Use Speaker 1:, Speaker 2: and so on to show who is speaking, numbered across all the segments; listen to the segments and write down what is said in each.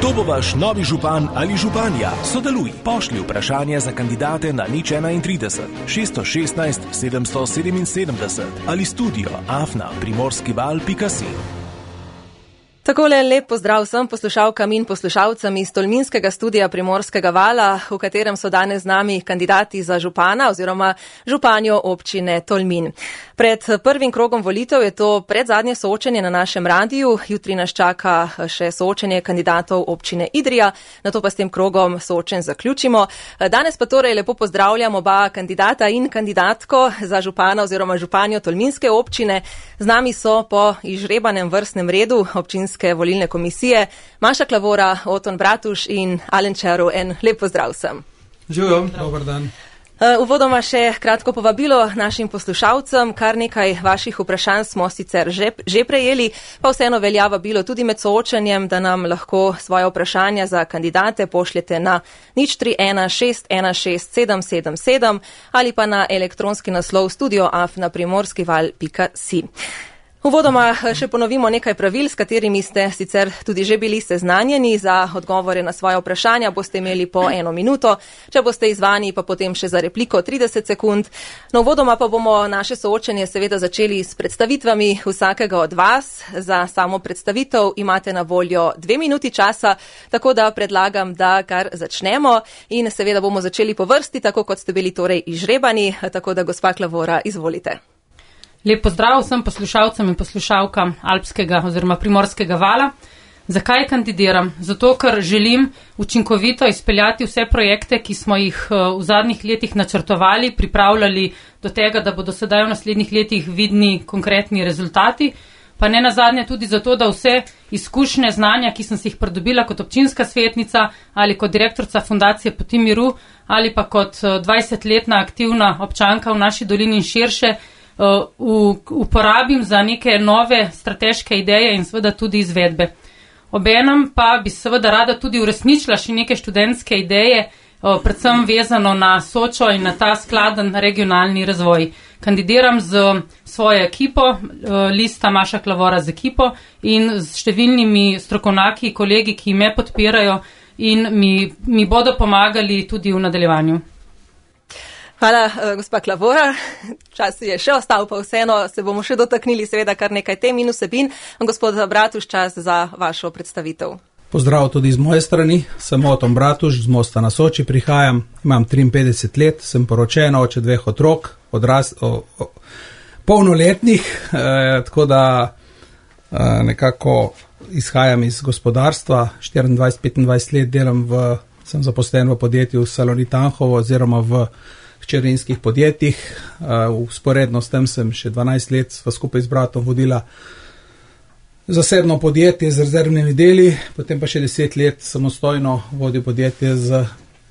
Speaker 1: Kdo bo vaš novi župan ali županja? Sodeluj, pošlji vprašanje za kandidate na 031 616 777 ali studio@primorskival.si.
Speaker 2: Takole lep pozdrav vsem poslušalkam in poslušalcem iz Tolminskega studia Primorskega vala, v katerem so danes z nami kandidati za župana oziroma županjo občine Tolmin. Pred prvim krogom volitev je to predzadnje soočenje na našem radiju, jutri nas čaka še soočenje kandidatov občine Idrija, nato pa s tem krogom soočen zaključimo. Danes pa torej lepo pozdravljam oba kandidata in kandidatko za župana oziroma županjo Tolminske občine. Z nami so po izžrebanem vrstnem redu občinske volilne komisije Maša Klavora, Oton Bratuš in Alen Čeru. En lep pozdrav vsem.
Speaker 3: Živijo, dober dan.
Speaker 2: Uvodoma še kratko povabilo našim poslušalcem. Kar nekaj vaših vprašanj smo sicer že prejeli, pa vseeno velja vabilo tudi med soočenjem, da nam lahko svoje vprašanja za kandidate pošljete na 031 616 777 ali pa na elektronski naslov studio@primorskival.si. Uvodoma še ponovimo nekaj pravil, s katerimi ste sicer tudi že bili seznanjeni. Za odgovore na svoje vprašanja boste imeli po 1 minuto, če boste izzvani pa potem še za repliko 30 sekund. No, uvodoma pa bomo naše soočenje seveda začeli s predstavitvami vsakega od vas. Za samo predstavitev imate na voljo 2 minuti časa, tako da predlagam, da kar začnemo in seveda bomo začeli po vrsti, tako kot ste bili torej izžrebani, tako da gospa Klavora, izvolite.
Speaker 4: Lep pozdrav vsem poslušalcem in poslušalkam Alpskega oziroma Primorskega vala. Zakaj kandidiram? Zato, ker želim učinkovito izpeljati vse projekte, ki smo jih v zadnjih letih načrtovali, pripravljali do tega, da bodo sedaj v naslednjih letih vidni konkretni rezultati. Pa ne nazadnje tudi zato, da vse izkušnje, znanja, ki sem si jih pridobila kot občinska svetnica ali kot direktorica fundacije Poti miru ali pa kot 20-letna aktivna občanka v naši dolini in širše, uporabim za neke nove strateške ideje in seveda tudi izvedbe. Obenem pa bi seveda rada tudi uresničila še neke študentske ideje, predvsem vezano na Sočo in na ta skladen regionalni razvoj. Kandidiram z svojo ekipo, lista Maša Klavora z ekipo in z številnimi strokovnjaki, kolegi, ki me podpirajo in mi bodo pomagali tudi v nadaljevanju.
Speaker 2: Hvala, gospa Klavora. Čas je še ostal, pa vseeno se bomo še dotaknili seveda kar nekaj tem in vsebin. Gospod Bratuš, čas za vašo predstavitev.
Speaker 3: Pozdrav tudi z moje strani. Sem Oton Bratuš, z Mosta na Soči prihajam. Imam 53 let, sem poročen, oče 2 otrok, polnoletnih, tako da nekako izhajam iz gospodarstva. 24-25 let delam sem zaposlen v podjetju Salonit Anhovo oziroma v hčerinskih podjetjih. Vzporedno s tem sem še 12 let skupaj z bratom vodila zasebno podjetje z rezervnimi deli, potem pa še 10 let samostojno vodil podjetje z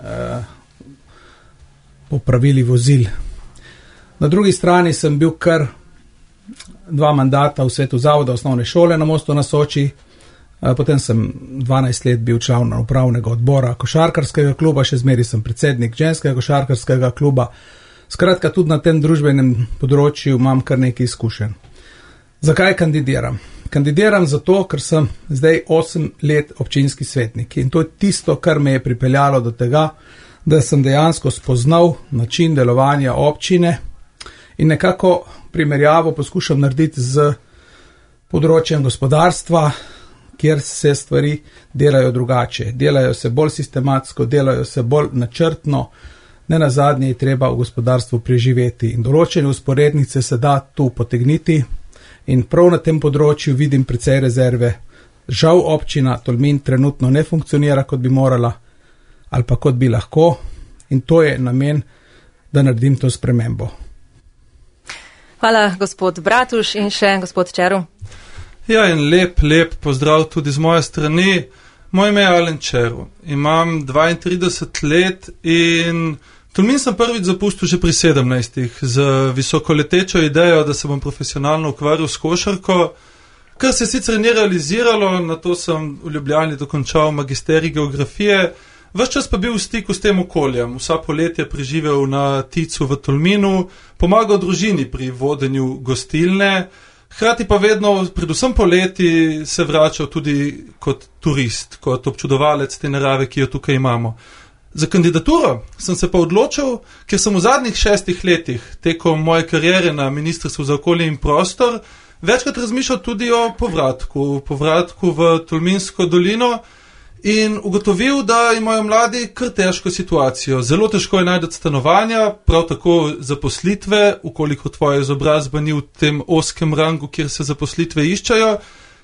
Speaker 3: popravili vozil. Na drugi strani sem bil kar 2 mandata v svetu zavoda osnovne šole na Mostu na Soči. Potem sem 12 let bil član upravnega odbora košarkarskega kluba, še zmeri sem predsednik ženskega košarkarskega kluba. Skratka, tudi na tem družbenem področju imam kar nekaj izkušenj. Zakaj kandidiram? Kandidiram zato, ker sem zdaj 8 let občinski svetnik in to je tisto, kar me je pripeljalo do tega, da sem dejansko spoznal način delovanja občine in nekako primerjavo poskušam narediti z področjem gospodarstva, kjer se stvari delajo drugače. Delajo se bolj sistematsko, delajo se bolj načrtno, ne nazadnje je treba v gospodarstvu preživeti in določene usporednice se da tu potegniti in prav na tem področju vidim precej rezerve. Žal občina Tolmin trenutno ne funkcionira, kot bi morala ali pa kot bi lahko in to je namen, da naredim to spremembo.
Speaker 2: Hvala, gospod Bratuš in še gospod Čeru.
Speaker 5: Ja, in lep pozdrav tudi z moje strani. Moje ime je Alen Čeru. Imam 32 let in Tolmin sem prvič zapustil že pri 17 z visokoletečo idejo, da se bom profesionalno ukvarjal s košarko, kar se sicer ni realiziralo, na to sem v Ljubljani dokončal magisterij geografije, ves čas pa bil v stiku s tem okoljem. Vsa poletja preživel na Ticu v Tolminu, pomagal družini pri vodenju gostilne, Hkrati pa vedno, predvsem poleti, se vračal tudi kot turist, kot občudovalec te narave, ki jo tukaj imamo. Za kandidaturo sem se pa odločil, ker sem v zadnjih 6 letih, tekom moje kariere na Ministrstvu za okolje in prostor, večkrat razmišljal tudi o povratku v Tolminsko dolino in ugotovil, da imajo mladi kar težko situacijo. Zelo težko je najti stanovanja, prav tako zaposlitve, ukoliko tvoja izobrazba ni v tem oskem rangu, kjer se zaposlitve iščajo.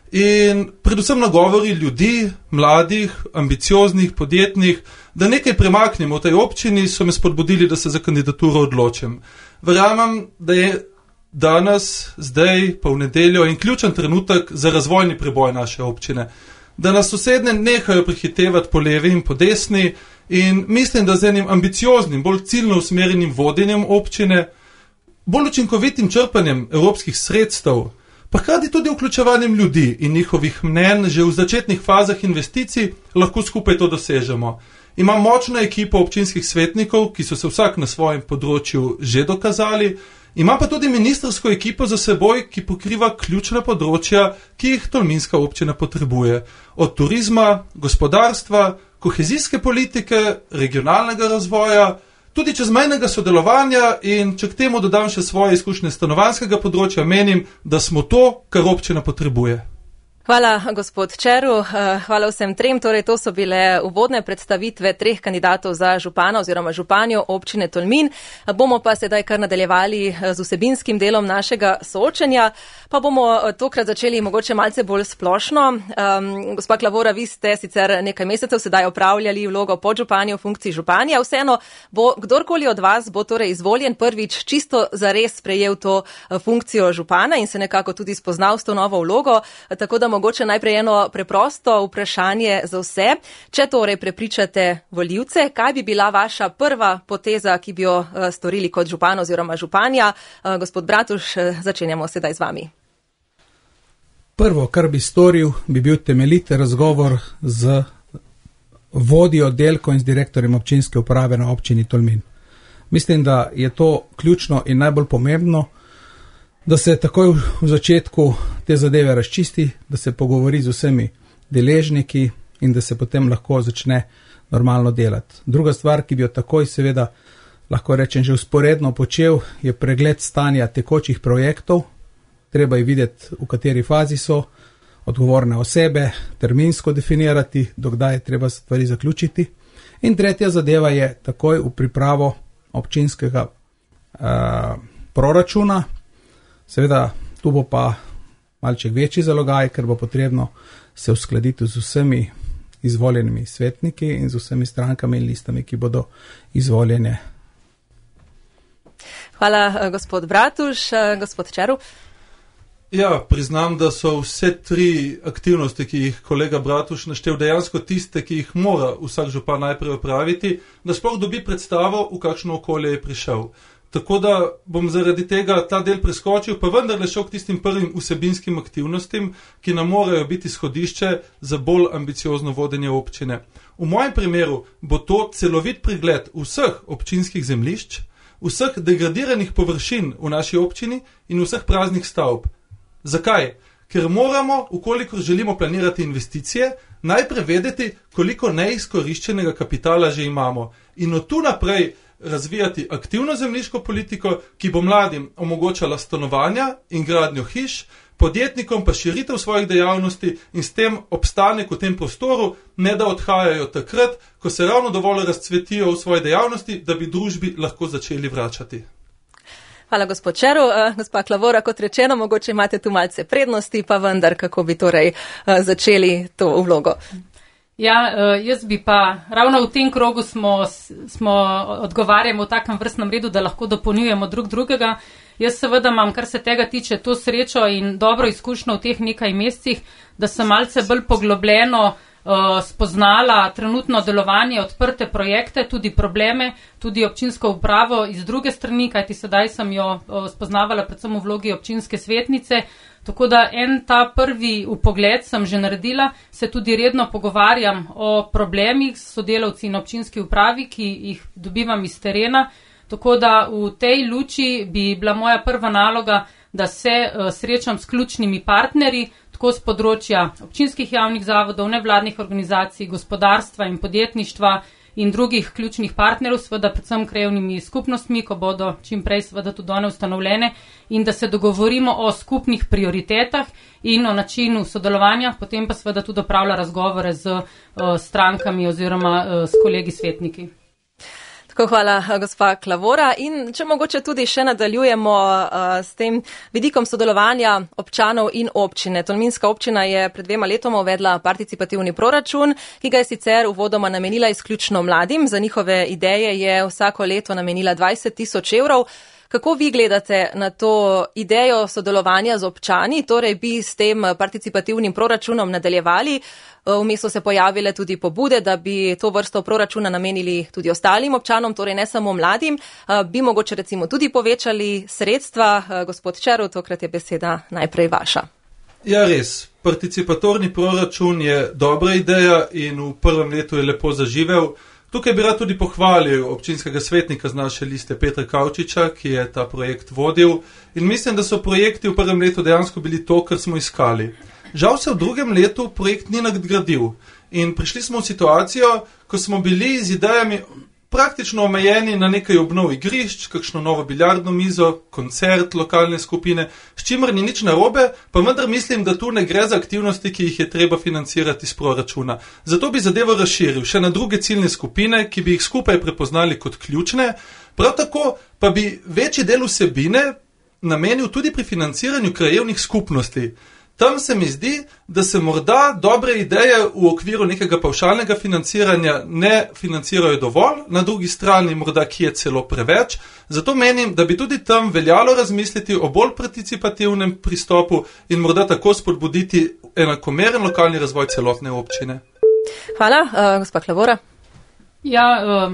Speaker 5: In predvsem nagovori ljudi, mladih, ambicioznih, podjetnih, da nekaj premaknemo v tej občini, so me spodbudili, da se za kandidaturo odločim. Verjamem, da je danes, zdaj, pa v nedeljo in ključen trenutek za razvojni preboj naše občine. Da nas sosedne nehajo prehitevati po levi in po desni in mislim, da z enim ambicioznim, bolj ciljno usmerjenim vodenjem občine, bolj učinkovitim črpanjem evropskih sredstev, pa hkrati tudi vključevanjem ljudi in njihovih mnenj že v začetnih fazah investicij lahko skupaj to dosežemo. Imam močno ekipo občinskih svetnikov, ki so se vsak na svojem področju že dokazali, ima pa tudi ministrsko ekipo za seboj, ki pokriva ključna področja, ki jih tolminska občina potrebuje. Od turizma, gospodarstva, kohezijske politike, regionalnega razvoja, tudi čezmejnega sodelovanja in če k temu dodam še svoje izkušnje stanovanjskega področja, menim, da smo to, kar občina potrebuje.
Speaker 2: Hvala, gospod Čeru. Hvala vsem trem. Torej, to so bile uvodne predstavitve 3 kandidatov za župana oziroma županjo občine Tolmin. Bomo pa sedaj kar nadaljevali z vsebinskim delom našega soočenja, pa bomo tokrat začeli mogoče malce bolj splošno. Gospa Klavora, vi ste sicer nekaj mesecev sedaj opravljali vlogo podžupanje v funkciji županja. Vseeno bo kdorkoli od vas bo torej izvoljen prvič čisto zares sprejel to funkcijo župana in se nekako tudi spoznal s to novo vlogo, tako da mogoče najprej eno preprosto vprašanje za vse. Če torej prepričate volivce, kaj bi bila vaša prva poteza, ki bi jo storili kot župan oziroma županja? Gospod Bratuš, začenjamo sedaj z vami.
Speaker 3: Prvo, kar bi storil, bi bil temeljit razgovor z vodjo oddelkov in z direktorjem občinske uprave na občini Tolmin. Mislim, da je to ključno in najbolj pomembno, da se takoj v začetku te zadeve razčisti, da se pogovori z vsemi deležniki in da se potem lahko začne normalno delati. Druga stvar, ki bi jo takoj seveda lahko rečem že vzporedno počel, je pregled stanja tekočih projektov. Treba je videti, v kateri fazi so, odgovorne osebe, terminsko definirati, dokdaj je treba stvari zaključiti. In tretja zadeva je takoj v pripravo občinskega proračuna. Seveda, tu bo pa malček večji zalogaj, ker bo potrebno se uskladiti z vsemi izvoljenimi svetniki in z vsemi strankami in listami, ki bodo izvoljene.
Speaker 2: Hvala, gospod Bratuš. Gospod Čeru?
Speaker 5: Ja, priznam, da so vse 3 aktivnosti, ki jih kolega Bratuš naštel, dejansko tiste, ki jih mora vsak župan najprej opraviti, da sploh dobi predstavo, v kakšno okolje je prišel. Tako da bom zaradi tega ta del preskočil, pa vendarle šel k tistim prvim vsebinskim aktivnostim, ki nam morajo biti izhodišče za bolj ambiciozno vodenje občine. V mojem primeru bo to celovit pregled vseh občinskih zemljišč, vseh degradiranih površin v naši občini in vseh praznih stavb. Zakaj? Ker moramo, ukolikor želimo planirati investicije, najprej vedeti, koliko neizkoriščenega kapitala že imamo. In od tu naprej razvijati aktivno zemljiško politiko, ki bo mladim omogočala stanovanja in gradnjo hiš, podjetnikom pa širitev svojih dejavnosti in s tem obstanek v tem prostoru, ne da odhajajo takrat, ko se ravno dovolj razcvetijo v svoje dejavnosti, da bi družbi lahko začeli vračati.
Speaker 2: Hvala, gospod Čeru. Gospa Klavora, kot rečeno, mogoče imate tu malce prednosti, pa vendar, kako bi torej začeli to vlogo?
Speaker 4: Ja, jaz bi pa ravno v tem krogu smo odgovarjamo v takem vrstnem redu, da lahko dopolnjujemo drug drugega. Jaz seveda imam, kar se tega tiče, to srečo in dobro izkušnjo v teh nekaj mesecih, da sem malce bolj poglobljeno spoznala trenutno delovanje, odprte projekte, tudi probleme, tudi občinsko upravo iz druge strani, kajti sedaj sem jo spoznavala predvsem v vlogi občinske svetnice. Tako da ta prvi vpogled sem že naredila, se tudi redno pogovarjam o problemih s sodelavci na občinski upravi, ki jih dobivam iz terena. Tako da v tej luči bi bila moja prva naloga, da se srečam s ključnimi partnerji, tako z področja občinskih javnih zavodov, nevladnih organizacij, gospodarstva in podjetništva in drugih ključnih partnerjev, seveda predvsem krajevnimi skupnostmi, ko bodo čim prej seveda tudi one ustanovljene, in da se dogovorimo o skupnih prioritetah in o načinu sodelovanja, potem pa seveda tudi opravlja razgovore z strankami oziroma s kolegi svetniki.
Speaker 2: Tako, hvala, gospa Klavora. In če mogoče tudi še nadaljujemo s tem vidikom sodelovanja občanov in občine. Tolminska občina je pred 2 letoma uvedla participativni proračun, ki ga je sicer uvodoma namenila izključno mladim. Za njihove ideje je vsako leto namenila 20.000 evrov. Kako vi gledate na to idejo sodelovanja z občani? Torej bi s tem participativnim proračunom nadaljevali? Vmes so se pojavile tudi pobude, da bi to vrsto proračuna namenili tudi ostalim občanom, torej ne samo mladim. Bi mogoče recimo tudi povečali sredstva? Gospod Červ, tokrat je beseda najprej vaša.
Speaker 5: Ja, res. Participatorni proračun je dobra ideja in v prvem letu je lepo zaživel. Tukaj bi rad tudi pohvalil občinskega svetnika z naše liste Petra Kavčiča, ki je ta projekt vodil. In mislim, da so projekti v prvem letu dejansko bili to, kar smo iskali. Žal se v drugem letu projekt ni nadgradil in prišli smo v situacijo, ko smo bili z idejami praktično omejeni na nekaj obnov igrišč, kakšno novo biljardno mizo, koncert lokalne skupine, s čimer ni nič narobe, pa vendar mislim, da tu ne gre za aktivnosti, ki jih je treba financirati iz proračuna. Zato bi zadevo razširil še na druge ciljne skupine, ki bi jih skupaj prepoznali kot ključne, prav tako pa bi večji del vsebine namenil tudi pri financiranju krajevnih skupnosti. Tam se mi zdi, da se morda dobre ideje v okviru nekega pavšalnega financiranja ne financirajo dovolj, na drugi strani morda ki je celo preveč, zato menim, da bi tudi tam veljalo razmisliti o bolj participativnem pristopu in morda tako spodbuditi enakomeren lokalni razvoj celotne občine.
Speaker 2: Hvala, gospa Klavora.
Speaker 4: Ja,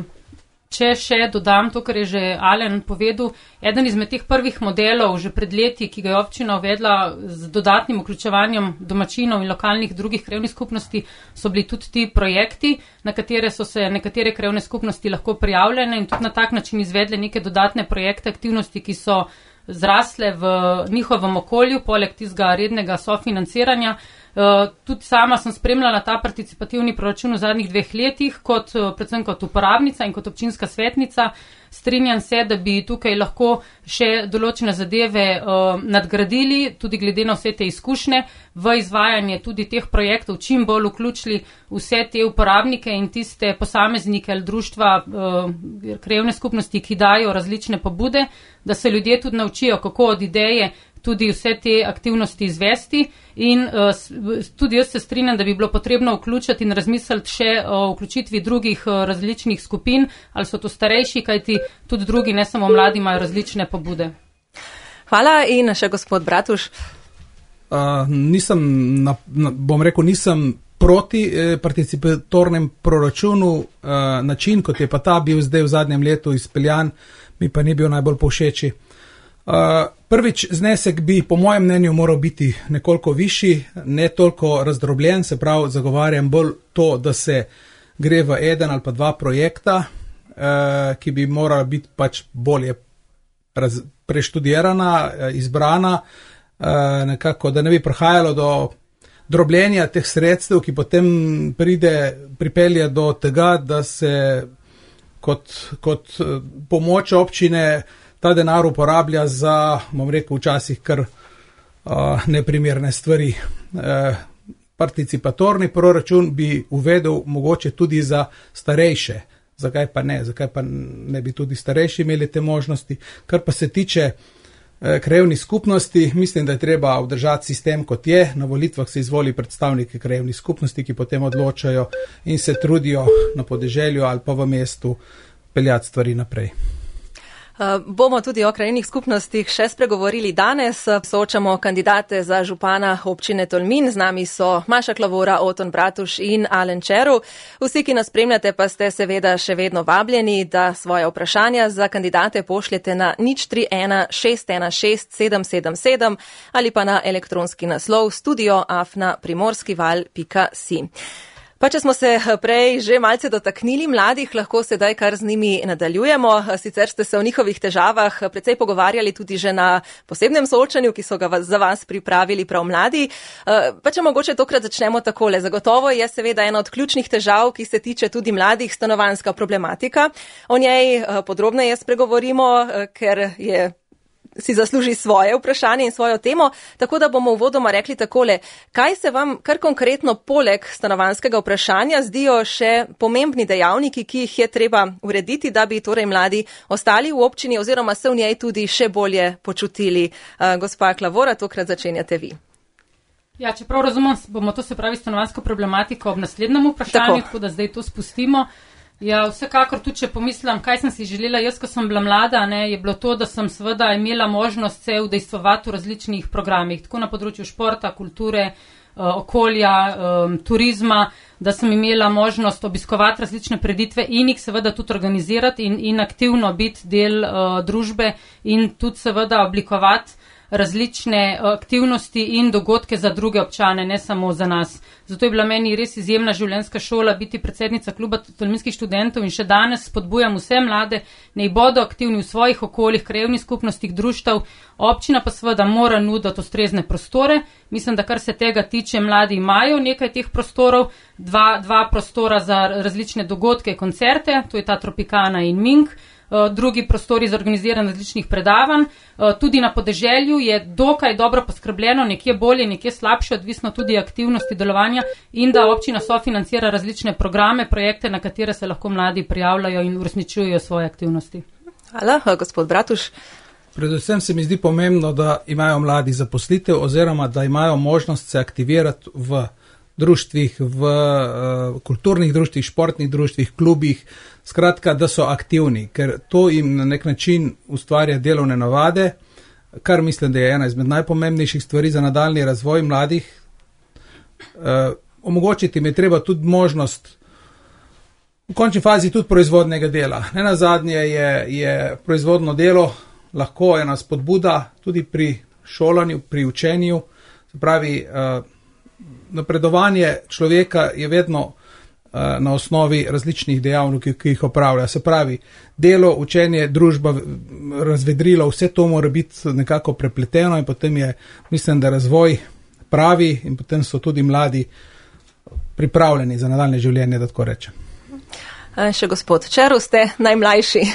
Speaker 4: če še dodam to, kar je že Alen povedal, eden izmed teh prvih modelov že pred leti, ki ga je občina uvedla z dodatnim vključevanjem domačinov in lokalnih drugih krajevnih skupnosti, so bili tudi ti projekti, na katere so se nekatere krajevne skupnosti lahko prijavljene in tudi na tak način izvedle neke dodatne projekte, aktivnosti, ki so zrasle v njihovem okolju, poleg tistega rednega sofinanciranja. Tudi sama sem spremljala ta participativni proračun v zadnjih 2 letih, predvsem kot uporabnica in kot občinska svetnica. Strinjam se, da bi tukaj lahko še določene zadeve nadgradili, tudi glede na vse te izkušnje, v izvajanje tudi teh projektov čim bolj vključili vse te uporabnike in tiste posameznike ali društva, krajevne skupnosti, ki dajo različne pobude, da se ljudje tudi naučijo, kako od ideje tudi vse te aktivnosti izvesti in tudi jaz se strinjam, da bi bilo potrebno vključiti in razmisliti še o vključitvi drugih različnih skupin, ali so to starejši, kajti tudi drugi, ne samo mladi, imajo različne pobude.
Speaker 2: Hvala in še gospod Bratuš.
Speaker 3: Nisem proti participatornem proračunu, način, kot je pa ta bil zdaj v zadnjem letu izpeljan, mi pa ni bil najbolj povšeči. Prvič, znesek bi po mojem mnenju moral biti nekoliko višji, ne toliko razdrobljen, se pravi, zagovarjam bolj to, da se gre v 1 ali pa 2 projekta, ki bi morala biti pač bolje preštudirana, izbrana, nekako, da ne bi prihajalo do drobljenja teh sredstev, ki potem pripelje do tega, da se kot pomoč občine ta denar uporablja za, bom rekel, včasih kar neprimerne stvari. Participatorni proračun bi uvedel mogoče tudi za starejše. Zakaj pa ne? Zakaj pa ne bi tudi starejši imeli te možnosti? Kar pa se tiče krajevnih skupnosti, mislim, da je treba obdržati sistem kot je. Na volitvah se izvoli predstavniki krajevnih skupnosti, ki potem odločajo in se trudijo na podeželju ali pa v mestu peljati stvari naprej.
Speaker 2: Bomo tudi o krajevnih skupnostih še spregovorili danes. Soočamo kandidate za župana občine Tolmin. Z nami so Maša Klavora, Oton Bratuš in Alen Červ. Vsi, ki nas spremljate, pa ste seveda še vedno vabljeni, da svoje vprašanja za kandidate pošljete na 031 616 777 ali pa na elektronski naslov studio@primorskival.si. Pa če smo se prej že malce dotaknili mladih, lahko sedaj kar z njimi nadaljujemo. Sicer ste se o njihovih težavah precej pogovarjali tudi že na posebnem soočanju, ki so ga za vas pripravili prav mladi. Pa če mogoče tokrat začnemo takole. Zagotovo je seveda ena od ključnih težav, ki se tiče tudi mladih, stanovanjska problematika. O njej podrobneje spregovorimo, ker si zasluži svoje vprašanje in svojo temo, tako da bomo uvodoma rekli takole, kaj se vam kar konkretno poleg stanovanjskega vprašanja zdijo še pomembni dejavniki, ki jih je treba urediti, da bi torej mladi ostali v občini oziroma se v njej tudi še bolje počutili. Gospa Klavora, tokrat začenjate vi.
Speaker 4: Ja, čeprav razumem, bomo to se pravi stanovanjsko problematiko ob naslednjem vprašanju, tako da zdaj to spustimo. Ja, vsekakor tudi, če pomislim, kaj sem si želela jaz, ko sem bila mlada, je bilo to, da sem seveda imela možnost se udejstvovati v različnih programih, tako na področju športa, kulture, okolja, turizma, da sem imela možnost obiskovati različne preditve in jih seveda tudi organizirati in aktivno biti del družbe in tudi seveda oblikovati različne aktivnosti in dogodke za druge občane, ne samo za nas. Zato je bila meni res izjemna življenjska šola biti predsednica kluba tolminskih študentov in še danes spodbujam vse mlade, naj bodo aktivni v svojih okoljih, krajevnih skupnostih, društev. Občina pa seveda mora nuditi ustrezne prostore. Mislim, da kar se tega tiče, mladi imajo nekaj teh prostorov, dva prostora za različne dogodke, koncerte, to je ta Tropikana in Ming. Drugi prostori za organiziranje različnih predavanj. Tudi na podeželju je dokaj dobro poskrbljeno, nekje bolje, nekje slabše, odvisno tudi aktivnosti delovanja in da občina sofinancira različne programe, projekte, na katere se lahko mladi prijavljajo in uresničujejo svoje aktivnosti.
Speaker 2: Hvala, gospod Bratuš.
Speaker 3: Predvsem se mi zdi pomembno, da imajo mladi zaposlitev oziroma da imajo možnost se aktivirati v društvih, v kulturnih društvih, športnih društvih, klubih, skratka, da so aktivni, ker to jim na nek način ustvarja delovne navade, kar mislim, da je ena izmed najpomembnejših stvari za nadaljni razvoj mladih. Omogočiti jim je treba tudi možnost v končni fazi tudi proizvodnega dela. Nenazadnje je proizvodno delo lahko ena spodbuda tudi pri šolanju, pri učenju, se pravi, napredovanje človeka je vedno na osnovi različnih dejavnikov, ki jih opravlja. Se pravi, delo, učenje, družba, razvedrilo, vse to mora biti nekako prepleteno in potem je, mislim, da razvoj pravi in potem so tudi mladi pripravljeni za nadaljne življenje, da tako rečem.
Speaker 2: Še gospod Čeru, ste najmlajši.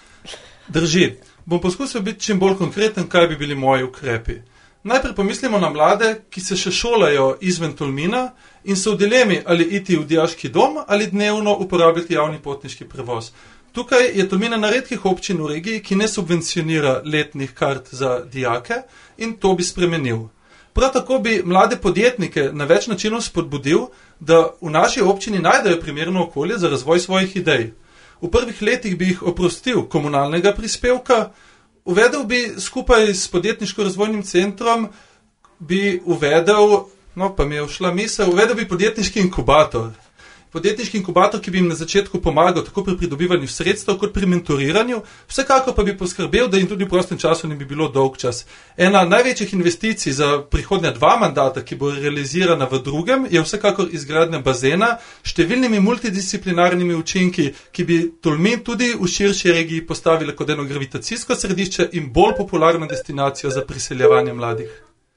Speaker 5: Drži. Bom poskusil biti čim bolj konkreten, kaj bi bili moji ukrepi. Najprej pomislimo na mlade, ki se še šolajo izven Tolmina in so v dilemi, ali iti v dijaški dom ali dnevno uporabljati javni potniški prevoz. Tukaj je Tolmin ena redkih občin v regiji, ki ne subvencionira letnih kart za dijake in to bi spremenil. Prav tako bi mlade podjetnike na več načinov spodbudil, da v naši občini najdejo primerno okolje za razvoj svojih idej. V prvih letih bi jih oprostil komunalnega prispevka, uvedel bi skupaj s podjetniško-razvojnim centrom, bi uvedel, pa mi je ušla misel, uvedel bi podjetniški inkubator. Podjetniški inkubator, ki bi jim na začetku pomagal tako pri pridobivanju sredstev kot pri mentoriranju, vsekakor pa bi poskrbel, da jim tudi v prostem času ne bi bilo dolg čas. Ena največjih investicij za prihodnja 2 mandata, ki bo realizirana v drugem, je vsekakor izgradnja bazena s številnimi multidisciplinarnimi učinki, ki bi Tolmin tudi v širši regiji postavili kot eno gravitacijsko središče in bolj popularno destinacijo za priseljevanje mladih.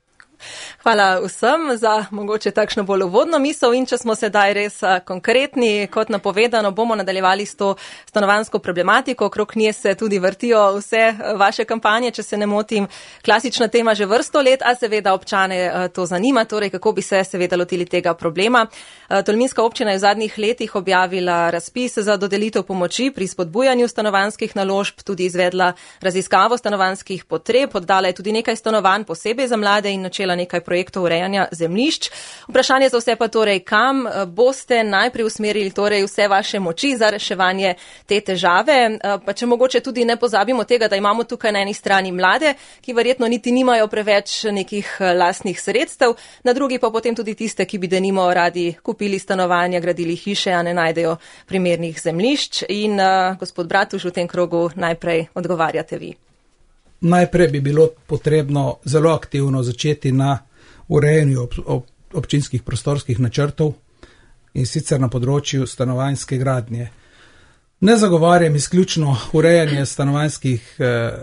Speaker 2: Hvala vsem za mogoče takšno bolj uvodno misel in če smo sedaj res konkretni, kot napovedano, bomo nadaljevali s to stanovanjsko problematiko. Okrog nje se tudi vrtijo vse vaše kampanje, če se ne motim, klasična tema že vrsto let, a seveda občane to zanima, torej kako bi se seveda lotili tega problema. Tolminska občina je v zadnjih letih objavila razpis za dodelitev pomoči pri spodbujanju stanovanjskih naložb, tudi izvedla raziskavo stanovanjskih potreb, oddala je tudi nekaj stanovanj posebej za mlade in načela nekaj projektov urejanja zemljišč. Vprašanje za vse pa torej, kam boste najprej usmerili torej vse vaše moči za reševanje te težave, pa če mogoče tudi ne pozabimo tega, da imamo tukaj na eni strani mlade, ki verjetno niti nimajo preveč nekih lastnih sredstev, na drugi pa potem tudi tiste, ki bi denimo radi kupili stanovanja, gradili hiše, a ne najdejo primernih zemljišč. In gospod Bratuš, v tem krogu najprej odgovarjate vi.
Speaker 3: Najprej bi bilo potrebno zelo aktivno začeti na urejanju občinskih prostorskih načrtov, in sicer na področju stanovanjske gradnje. Ne zagovarjam izključno urejanje stanovanjskih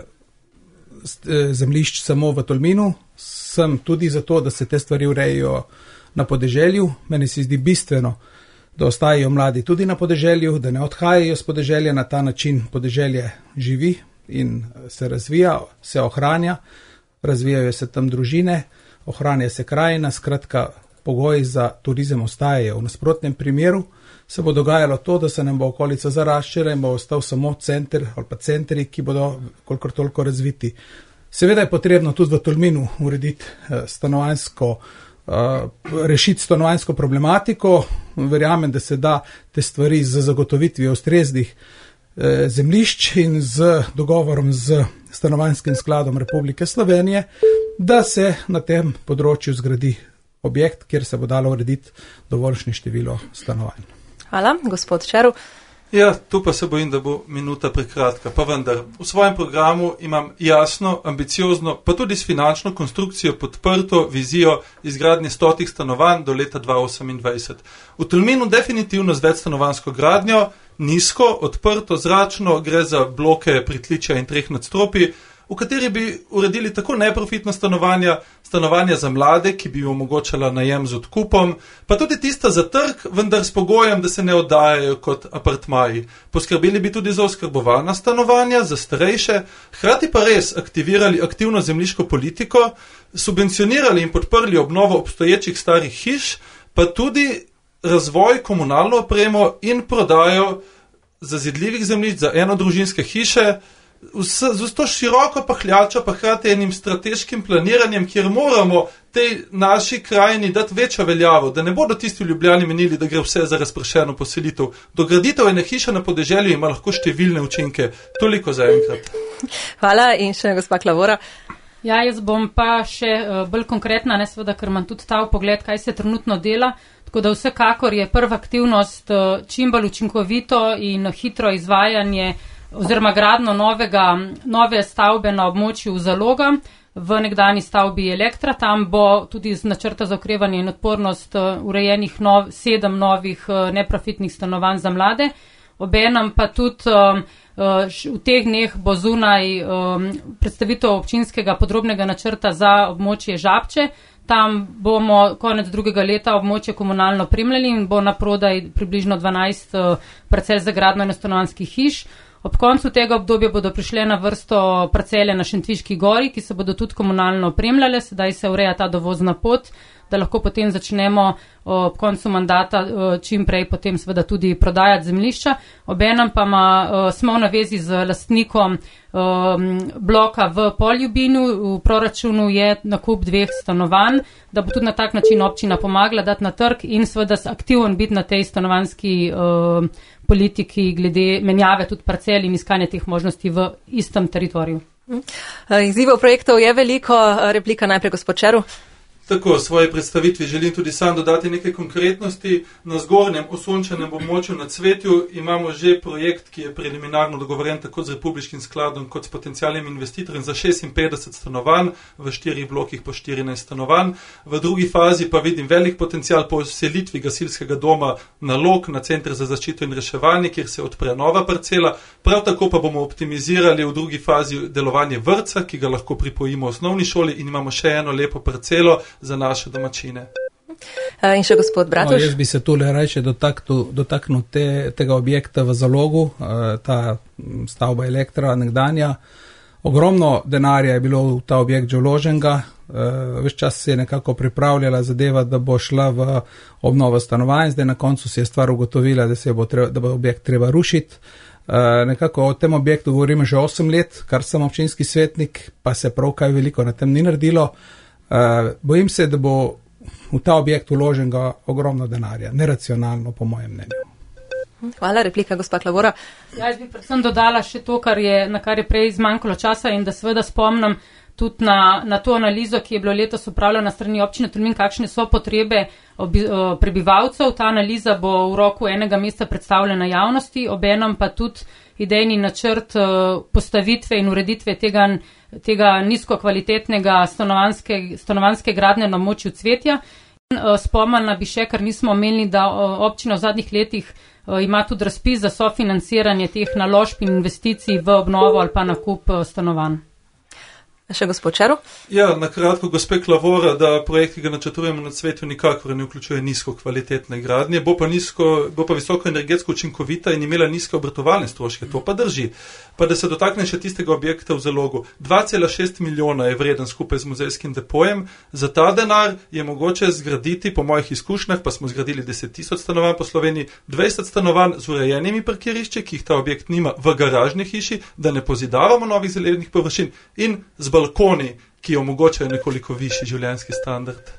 Speaker 3: zemljišč samo v Tolminu, sem tudi zato, da se te stvari urejajo na podeželju. Meni se zdi bistveno, da ostajajo mladi tudi na podeželju, da ne odhajajo z podeželja, na ta način podeželje živi in se razvija, se ohranja, razvijajo se tam družine, ohranja se krajina, skratka pogoji za turizem ostajajo. V nasprotnem primeru se bo dogajalo to, da se nam bo okolica zaraščala in bo ostal samo center ali pa centri, ki bodo kolikor toliko razviti. Seveda je potrebno tudi v Tolminu urediti rešiti stanovanjsko problematiko. Verjamem, da se da te stvari z zagotovitvijo ustreznih zemljišč in z dogovorom z Stanovanjskim skladom Republike Slovenije, da se na tem področju zgradi objekt, kjer se bo dalo urediti dovoljšne število stanovanj.
Speaker 2: Hvala, gospod Čeru.
Speaker 5: Ja, tu pa se bojim, da bo minuta prekratka, pa vendar. V svojem programu imam jasno, ambiciozno, pa tudi s finančno konstrukcijo podprto vizijo izgradnje 100 stanovanj do leta 2028. V Tolminu definitivno z večstanovanjsko gradnjo, nizko, odprto, zračno, gre za bloke pritličja in 3 nadstropij, v kateri bi uredili tako neprofitna stanovanja za mlade, ki bi omogočala najem z odkupom, pa tudi tista za trg, vendar s pogojem, da se ne oddajajo kot apartmaji. Poskrbeli bi tudi za oskrbovalna stanovanja, za starejše, hkrati pa res aktivirali aktivno zemljiško politiko, subvencionirali in podprli obnovo obstoječih starih hiš, pa tudi razvoj komunalno opremo in prodajo zazidljivih zemljišč za enodružinske hiše, z to široko pahljačo, pa hkrati enim strateškim planiranjem, kjer moramo tej naši krajini dati večjo veljavo, da ne bodo tisti v Ljubljani menili, da gre vse za razpršeno poselitev. Dograditev ene hiše na podeželju ima lahko številne učinke. Toliko za enkrat.
Speaker 2: Hvala in še gospa Klavora.
Speaker 4: Ja, jaz bom pa še bolj konkretna, ne seveda, ker imam tudi ta pogled, kaj se trenutno dela. Tako da vsekakor je prva aktivnost čim bolj učinkovito in hitro izvajanje oziroma gradno nove stavbe na območju Zaloga v nekdani stavbi Elektra. Tam bo tudi z načrta za okrevanje in odpornost urejenih 7 novih neprofitnih stanovanj za mlade. Obenem pa tudi v teh dneh bo zunaj predstavitev občinskega podrobnega načrta za območje Žabče. Tam bomo konec drugega leta območje komunalno opremljali in bo na prodaj približno 12 parcel za gradnjo enostanovanjskih hiš. Ob koncu tega obdobja bodo prišle na vrsto parcele na Šentviški gori, ki se bodo tudi komunalno opremljale. Sedaj se ureja ta dovozna pot, da lahko potem začnemo ob koncu mandata čim prej potem seveda tudi prodajati zemljišča. Obenem pa smo v navezi z lastnikom bloka v Poljubinu. V proračunu je nakup 2 stanovanj, da bo tudi na tak način občina pomagala dati na trg in seveda aktiven biti na tej stanovanjski politiki glede menjave tudi parcel in iskanja teh možnosti v istem teritoriju.
Speaker 2: Izzivov projektov je veliko. Replika najprej gospod Čeru.
Speaker 5: Tako, v svoji predstavitvi želim tudi sam dodati nekaj konkretnosti. Na zgornjem osončenem območju na Cvetju imamo že projekt, ki je preliminarno dogovoren tako z Republiškim skladom kot s potencialnim investitorjem za 56 stanovanj v 4 blokih po 14 stanovanj. V drugi fazi pa vidim velik potencial po selitvi gasilskega doma na Log, na Center za zaščito in reševanje, kjer se odpre nova parcela. Prav tako pa bomo optimizirali v drugi fazi delovanje vrtca, ki ga lahko pripojimo osnovni šoli in imamo še eno lepo parcelo za naše domačine.
Speaker 2: In še gospod Bratuš.
Speaker 3: Jaz bi se tule reče dotaknil tega objekta v Zalogu, ta stavba Elektra nekdanja. Ogromno denarja je bilo v ta objekt že vloženega, ves čas se je nekako pripravljala zadeva, da bo šla v obnovo stanovanj, zdaj na koncu se je stvar ugotovila, da bo objekt treba rušiti. Nekako o tem objektu govorimo že 8 let, kar sem občinski svetnik, pa se prav kaj veliko na tem ni naredilo. Bojim se, da bo v ta objekt vloženega ogromno denarja, neracionalno po mojem mnenju.
Speaker 2: Hvala, replika gospa Klavora.
Speaker 4: Ja, jaz bi predvsem dodala še to, na kar je prej zmanjkalo časa in da seveda spomnim tudi na to analizo, ki je bilo letos upravljena na strani občine Tolmin, kakšne so potrebe prebivalcev. Ta analiza bo v roku 1 meseca predstavljena javnosti, obenem pa tudi idejni načrt postavitve in ureditve tega nizkokvalitetnega stanovanjske gradnje na območju Cvetja. Spomnila bi še, ker nismo omenili, da občina v zadnjih letih ima tudi razpis za sofinanciranje teh naložb in investicij v obnovo ali pa nakup stanovanj.
Speaker 2: Še gospod Čero?
Speaker 5: Ja, na kratko, gospe Klavora, da projekt, ki ga načrtujemo na svetu, nikakor ne vključuje nizko kvalitetne gradnje, bo pa visoko energetsko učinkovita in imela nizke obratovalne stroške, to pa drži. Pa da se dotakne še tistega objekta v Zalogu. 2,6 milijona je vreden skupaj z muzejskim depojem. Za ta denar je mogoče zgraditi, po mojih izkušnjah, pa smo zgradili 10,000 stanovanj po Sloveniji, 20 stanovanj z urejenimi parkirišči, ki jih ta objekt nima v garažni hiši, da ne pozidavamo novih zelenih površin in z balkoni, ki omogočajo nekoliko višji življenjski standard.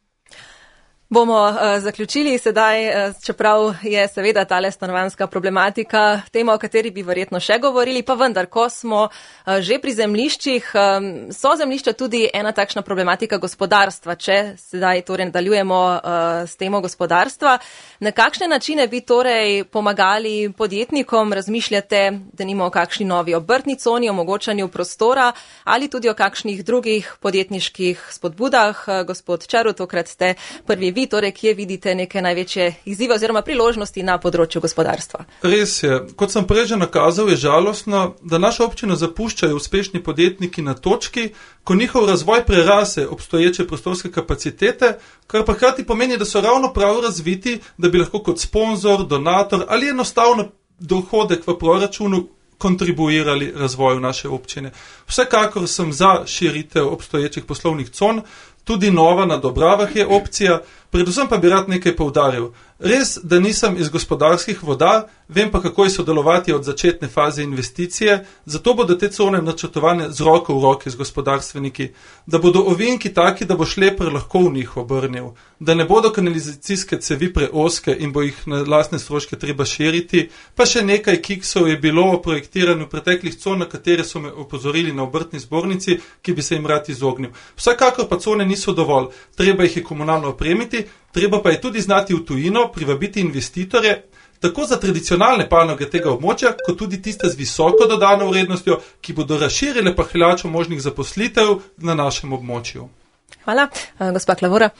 Speaker 2: Bomo zaključili sedaj, čeprav je seveda tale stanovanjska problematika tema, o kateri bi verjetno še govorili, pa vendar, ko smo že pri zemljiščih, so zemljišča tudi ena takšna problematika gospodarstva, če sedaj torej nadaljujemo s temo gospodarstva. Na kakšne načine bi torej pomagali podjetnikom, razmišljate, da nimo o kakšni novi obrtni coni, omogočanju prostora ali tudi o kakšnih drugih podjetniških spodbudah? Gospod Čaru, tokrat ste prvi vi, torej kje vidite neke največje izzive oziroma priložnosti na področju gospodarstva?
Speaker 5: Res je. Kot sem prej že nakazal, je žalostno, da našo občino zapuščajo uspešni podjetniki na točki, ko njihov razvoj prerase obstoječe prostorske kapacitete, kar pa hkrati pomeni, da so ravno prav razviti, da bi lahko kot sponzor, donator ali enostavno dohodek v proračunu kontribuirali razvoju naše občine. Vsekakor sem za širitev obstoječih poslovnih con, tudi nova na Dobravah je opcija, predvsem pa bi rad nekaj poudaril. Res, da nisem iz gospodarskih voda, vem pa, kako je sodelovati od začetne faze investicije, zato bodo te cone načrtovane z roko v roki z gospodarstveniki, da bodo ovinki taki, da bo šleper lahko v njih obrnil, da ne bodo kanalizacijske cevi preoske in bo jih na lastne stroške treba širiti, pa še nekaj kiksov je bilo o projektiranju preteklih con, na katere so me opozorili na obrtni zbornici, ki bi se jim rad izognil. Vsekakor pa cone niso dovolj, treba jih je komunalno opremiti, treba pa je tudi znati v tujino, privabiti investitorje, tako za tradicionalne panoge tega območja, kot tudi tiste z visoko dodano vrednostjo, ki bodo razširile pahljačo možnih zaposlitev na našem območju.
Speaker 2: Hvala. Gospa Klavora.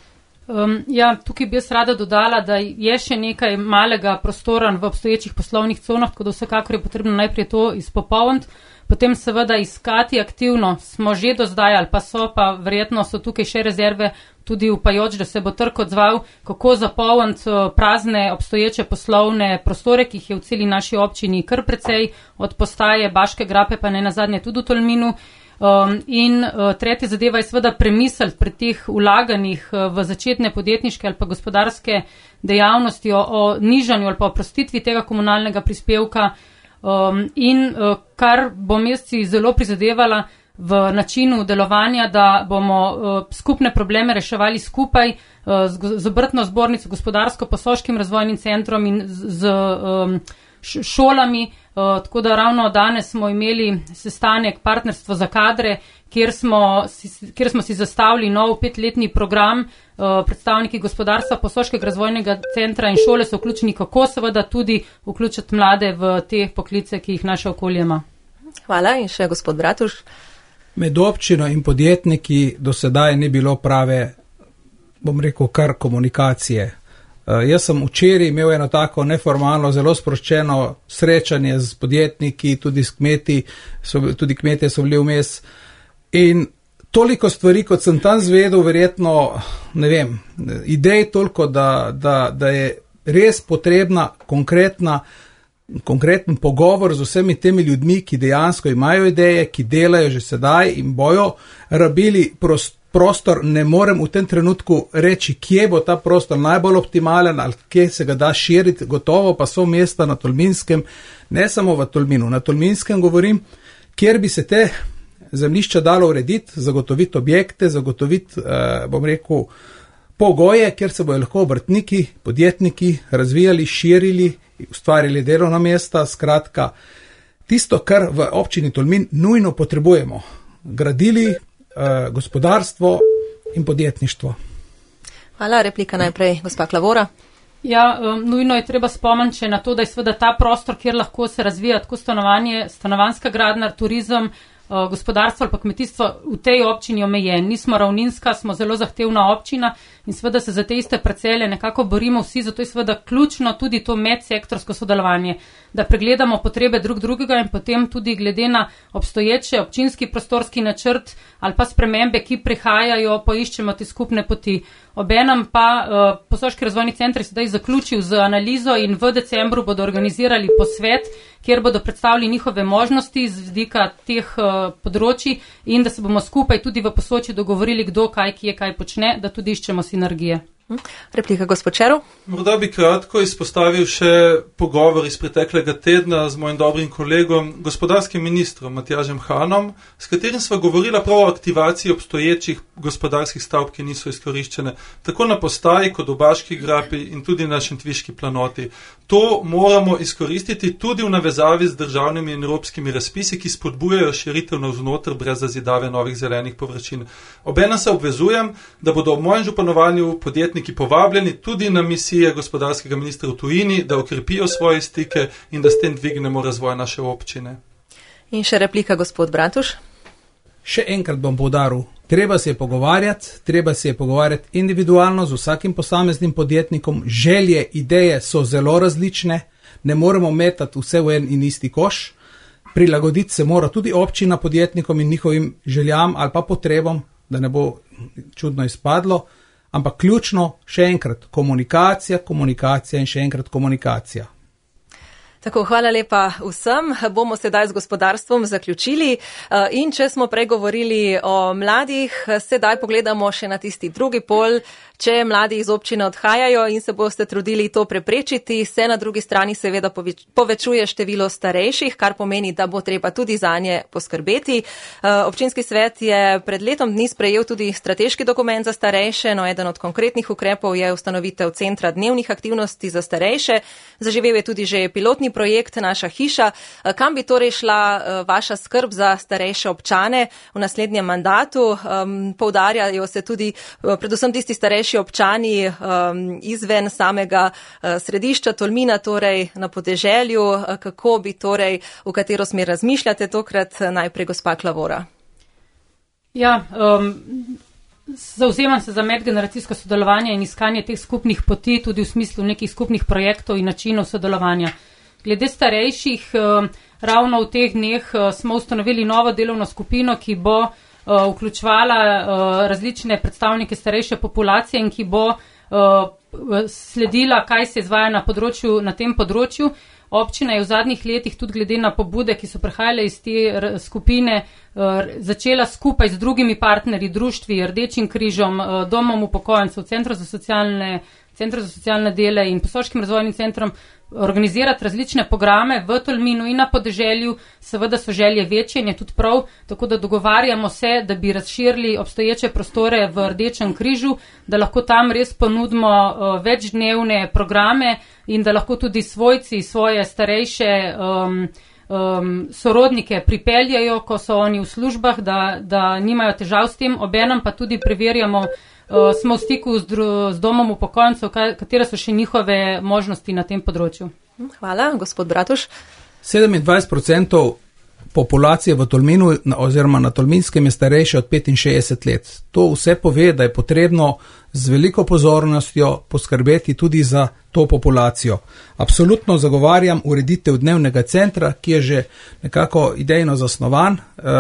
Speaker 4: Tukaj bi jaz rada dodala, da je še nekaj malega prostora v obstoječih poslovnih conah, tako da vsekakor je potrebno najprej to izpopolniti, potem seveda iskati aktivno, smo že do zdaj ali pa so, pa verjetno so tukaj še rezerve, tudi upajoč, da se bo trg odzval, kako zapolniti prazne obstoječe poslovne prostore, ki jih je v celi naši občini kar precej, od postaje Baške grape pa ne nazadnje tudi v Tolminu. In tretja zadeva je seveda premisliti pri teh vlaganjih v začetne podjetniške ali pa gospodarske dejavnosti o nižanju ali pa oprostitvi tega komunalnega prispevka in kar bom jaz si zelo prizadevala v načinu delovanja, da bomo skupne probleme reševali skupaj z obrtno zbornico, gospodarsko-posoškim razvojnim centrom in z šolami, tako da ravno danes smo imeli sestanek Partnerstvo za kadre, kjer smo si zastavili nov 5-letni program, predstavniki gospodarstva, Posoškega razvojnega centra in šole so vključeni, kako seveda tudi vključiti mlade v te poklice, ki jih naše okolje ima.
Speaker 2: Hvala in še gospod Bratuš.
Speaker 3: Med občino in podjetniki do sedaj ni bilo prave, bom rekel, kar komunikacije. Jaz sem včeraj imel eno tako neformalno, zelo sproščeno srečanje z podjetniki, tudi s kmeti, tudi kmetje so bili vmes. In toliko stvari, kot sem tam zvedel, verjetno, ne vem, idej toliko, da je res potrebna konkreten pogovor z vsemi temi ljudmi, ki dejansko imajo ideje, ki delajo že sedaj in bojo rabili prostor. Ne morem v tem trenutku reči, kje bo ta prostor najbolj optimalen ali kje se ga da širiti, gotovo pa so mesta na Tolminskem, ne samo v Tolminu, na Tolminskem govorim, kjer bi se te zemljišča dalo urediti, zagotoviti objekte, zagotoviti, bom rekel, pogoje, kjer se bojo lahko obrtniki, podjetniki razvijali, širili, ustvarili delovna mesta, skratka, tisto, kar v občini Tolmin nujno potrebujemo, gradili gospodarstvo in podjetništvo.
Speaker 2: Hvala, replika najprej, gospa Klavora.
Speaker 4: Ja, nujno je treba spomniti na to, da je seveda ta prostor, kjer lahko se razvija tako stanovanje, stanovanjska gradnja, turizem, gospodarstvo ali pa kmetijstvo v tej občini omejen. Nismo ravninska, smo zelo zahtevna občina in seveda se za te iste parcele nekako borimo vsi, zato je seveda ključno tudi to medsektorsko sodelovanje, da pregledamo potrebe drugega in potem tudi glede na obstoječe občinski prostorski načrt ali pa spremembe, ki prihajajo, poiščemo te skupne poti. Obenem pa Posoški razvojni center sedaj zaključil z analizo in v decembru bodo organizirali posvet, kjer bodo predstavili njihove možnosti z vidika teh področji in da se bomo skupaj tudi v Posočju dogovorili, kdo kaj počne, da tudi iščemo sinergije.
Speaker 2: Replika, gospod Červ.
Speaker 5: Morda bi kratko izpostavil še pogovor iz preteklega tedna z mojim dobrim kolegom, gospodarskim ministrom Matjažem Hanom, s katerim sva govorila prav o aktivaciji obstoječih gospodarskih stavb, ki niso izkoriščene, tako na postaji kot v Baški grapi in tudi na Šentviški planoti. To moramo izkoristiti tudi v navezavi z državnimi in evropskimi razpisi, ki spodbujajo širitev navznoter brez zazidave novih zelenih površin. Obenem se obvezujem, da bodo v mojem županovanju podjetniki povabljeni tudi na misije gospodarskega ministra v tujini, da okrepijo svoje stike in da s tem dvignemo razvoj naše občine.
Speaker 2: In še replika, gospod Bratuš.
Speaker 3: Še enkrat bom poudaril, treba se je pogovarjati individualno z vsakim posameznim podjetnikom, želje, ideje so zelo različne, ne moremo metati vse v en in isti koš, prilagoditi se mora tudi občina podjetnikom in njihovim željam ali pa potrebom, da ne bo čudno izpadlo, ampak ključno, še enkrat, komunikacija in še enkrat komunikacija.
Speaker 2: Tako, hvala lepa vsem. Bomo sedaj z gospodarstvom zaključili in če smo pregovorili o mladih, sedaj pogledamo še na tisti drugi pol. Če mladi iz občine odhajajo in se boste trudili to preprečiti, se na drugi strani seveda povečuje število starejših, kar pomeni, da bo treba tudi zanje poskrbeti. Občinski svet je pred letom dni sprejel tudi strateški dokument za starejše, no eden od konkretnih ukrepov je ustanovitev centra dnevnih aktivnosti za starejše. Zaživel je tudi že pilotni projekt Naša hiša. Kam bi torej šla vaša skrb za starejše občane v naslednjem mandatu? Poudarjajo se tudi predvsem tisti starejši občani izven samega središča Tolmina, torej na podeželju. Kako bi torej, v katero smer razmišljate tokrat? Najprej gospa Klavora.
Speaker 4: Ja, zauzemam se za medgeneracijsko sodelovanje in iskanje teh skupnih poti, tudi v smislu nekih skupnih projektov in načinov sodelovanja. Glede starejših, ravno v teh dneh smo ustanovili novo delovno skupino, ki bo vključevala različne predstavnike starejše populacije in ki bo sledila, kaj se izvaja na tem področju. Občina je v zadnjih letih tudi glede na pobude, ki so prihajale iz te skupine, začela skupaj z drugimi partnerji, društvi, Rdečim križom, Domom upokojencev, Centrom za socialne dele in Posoškim razvojnim centrom organizirati različne programe v Tolminu in na podeželju. Seveda so želje večje in je tudi prav, tako da dogovarjamo se, da bi razširili obstoječe prostore v Rdečem križu, da lahko tam res ponudimo večdnevne programe in da lahko tudi svojci svoje starejše sorodnike pripeljajo, ko so oni v službah, da nimajo težav s tem. Obenem pa tudi preverjamo, smo v stiku z Domom upokojencev, katere so še njihove možnosti na tem področju.
Speaker 2: Hvala, gospod Bratuš.
Speaker 3: 27% populacije v Tolminu oziroma na Tolminskem je starejše od 65 let. To vse pove, da je potrebno z veliko pozornostjo poskrbeti tudi za to populacijo. Absolutno zagovarjam ureditev dnevnega centra, ki je že nekako idejno zasnovan,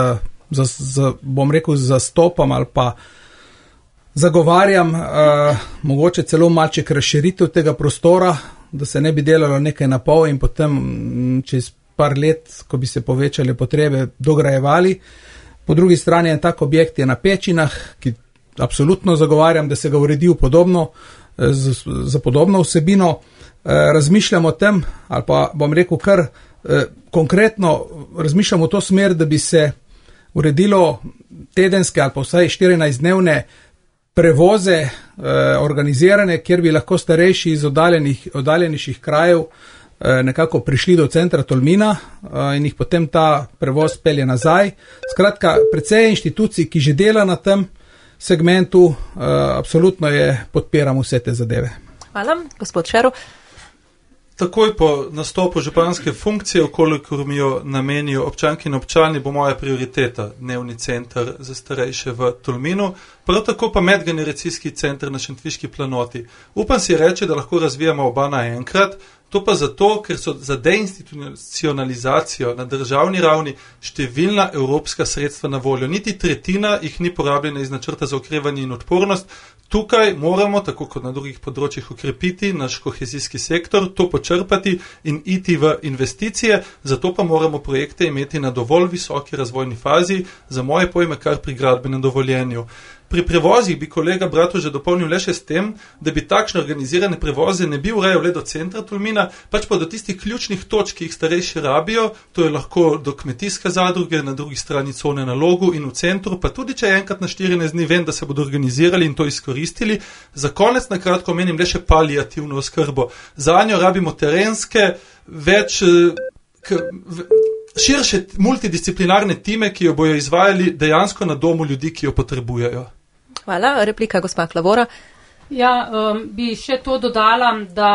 Speaker 3: bom rekel, zastopam ali pa zagovarjam mogoče celo malček razširitev tega prostora, da se ne bi delalo nekaj na pol in potem čez par let, ko bi se povečale potrebe, dograjevali. Po drugi strani en tak objekt je na Pečinah, ki absolutno zagovarjam, da se ga uredi podobno, za podobno vsebino. Razmišljamo o tem, ali pa bom rekel kar konkretno razmišljamo v to smer, da bi se uredilo tedenske ali pa vsaj 14-dnevne prevoze organizirane, kjer bi lahko starejši iz oddaljenejših krajev nekako prišli do centra Tolmina in jih potem ta prevoz pelje nazaj. Skratka, precej inštitucij, ki že dela na tem segmentu, absolutno podpiram vse te zadeve.
Speaker 2: Hvala, gospod Šero.
Speaker 5: takoj po nastopu županske funkcije, kolikor mi jo namenijo občanki in občani, bo moja prioriteta dnevni center za starejše v Tolminu, prav tako pa medgeneracijski center na Šentviški planoti. Upam si reči, da lahko razvijamo oba naenkrat, to pa zato, ker so za deinstitucionalizacijo na državni ravni številna evropska sredstva na voljo. Niti tretjina jih ni porabljena iz načrta za okrevanje in odpornost. Tukaj moramo, tako kot na drugih področjih, okrepiti naš kohezijski sektor, to počrpati in iti v investicije, zato pa moramo projekte imeti na dovolj visoki razvojni fazi, za moje pojme kar pri gradbenem dovoljenju. Pri prevozih bi kolega Bratuž že dopolnil le še s tem, da bi takšne organizirane prevoze ne bi urejal le do centra Tolmina, pač pa do tistih ključnih točk, ki jih starejši rabijo, to je lahko do kmetijske zadruge, na drugi strani cone na Logu in v centru, pa tudi če enkrat na 14 dni vem, da se bodo organizirali in to izkoristili. Za konec na kratko omenim le še paliativno oskrbo. Zanjo rabimo terenske, širše multidisciplinarne time, ki jo bojo izvajali dejansko na domu ljudi, ki jo potrebujejo.
Speaker 2: Hvala. Replika, gospa Klavora.
Speaker 4: Ja, bi še to dodala, da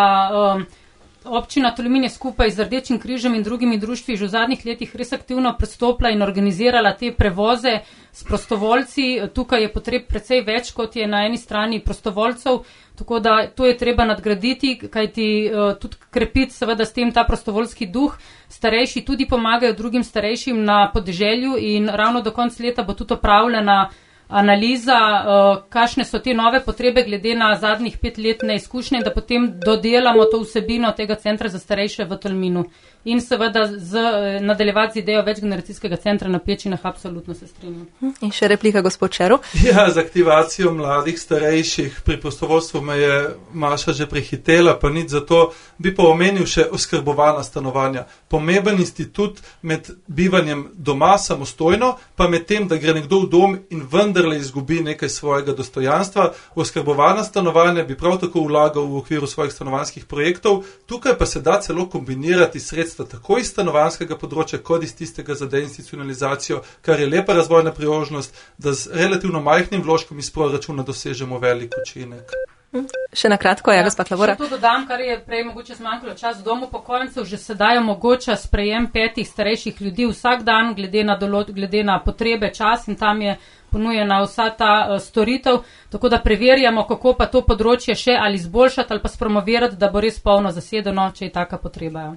Speaker 4: občina Tolmin je skupaj z Rdečim križem in drugimi društvi že v zadnjih letih res aktivno pristopila in organizirala te prevoze s prostovoljci. Tukaj je potreb precej več, kot je na eni strani prostovoljcev, tako da to je treba nadgraditi, kajti tudi krepiti seveda s tem ta prostovoljski duh. Starejši tudi pomagajo drugim starejšim na podeželju in ravno do konca leta bo tudi opravljena analiza, kakšne so te nove potrebe glede na zadnjih 5-letne izkušnje, da potem dodelamo to vsebino tega centra za starejše v Tolminu. In seveda nadaljevati z idejo večgeneracijskega centra na Pečinah, absolutno se strinjam.
Speaker 2: In še replika, gospod Čeru.
Speaker 5: Ja, z aktivacijo mladih, starejših pri prostovoljstvu me je Maša že prehitela, pa nič zato, bi pa omenil še oskrbovana stanovanja. Pomemben institut med bivanjem doma samostojno, pa med tem, da gre nekdo v dom in vendarle izgubi nekaj svojega dostojanstva. Oskrbovana stanovanja bi prav tako vlagal v okviru svojih stanovanjskih projektov, tukaj pa se da celo kombinirati sredstva tako iz stanovanjskega področja, kot iz tistega za deinstitucionalizacijo, kar je lepa razvojna priložnost, da z relativno majhnim vložkom iz proračuna dosežemo velik učinek.
Speaker 2: Še na kratko, gospa Klavora.
Speaker 4: Še to dodam, kar je prej mogoče zmanjkalo čas. V domu upokojencev že sedaj omogoča sprejem 5 starejših ljudi vsak dan, glede na potrebe, čas, in tam je ponujena vsa ta storitev, tako da preverjamo, kako pa to področje še ali izboljšati ali pa spromovirati, da bo res polno zasedeno, če je taka potreba.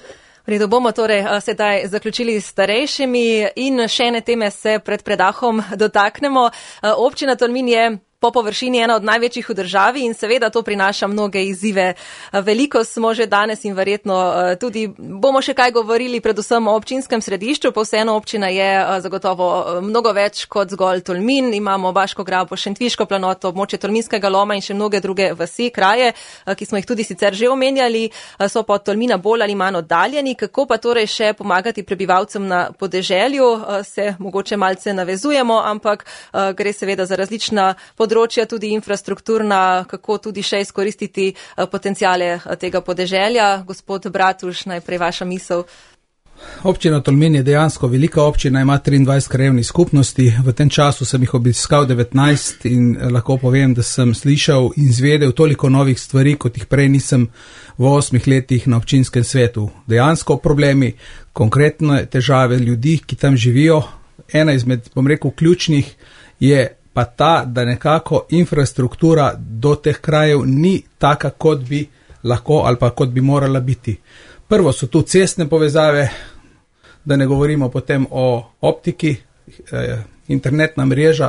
Speaker 2: V redu, bomo torej sedaj zaključili s starejšimi in še ene teme se pred predahom dotaknemo. Občina Tolmin je po površini ena od največjih v državi in seveda to prinaša mnoge izzive. Veliko smo že danes in verjetno tudi bomo še kaj govorili predvsem o občinskem središču, pa vseeno občina je zagotovo mnogo več kot zgolj Tolmin. Imamo Baško grabo, Šentviško planoto, območje Tolminskega loma in še mnoge druge vasi, kraje, ki smo jih tudi sicer že omenjali, so pa od Tolmina bolj ali manj oddaljeni. Kako pa torej še pomagati prebivalcem na podeželju? Se mogoče malce navezujemo, ampak gre seveda za različna področja, tudi infrastrukturna, kako tudi še izkoristiti potencijale tega podeželja. Gospod Bratuž, najprej vaša misel.
Speaker 3: Občina Tolmin je dejansko velika občina, ima 23 krajevnih skupnosti. V tem času sem jih obiskal 19 in lahko povem, da sem slišal in izvedel toliko novih stvari, kot jih prej nisem v 8 letih na občinskem svetu. Dejansko problemi, konkretne težave ljudi, ki tam živijo. Ena izmed, bom rekel, ključnih je pa ta, da nekako infrastruktura do teh krajev ni taka, kot bi lahko ali pa kot bi morala biti. Prvo so tu cestne povezave, da ne govorimo potem o optiki, internetna mreža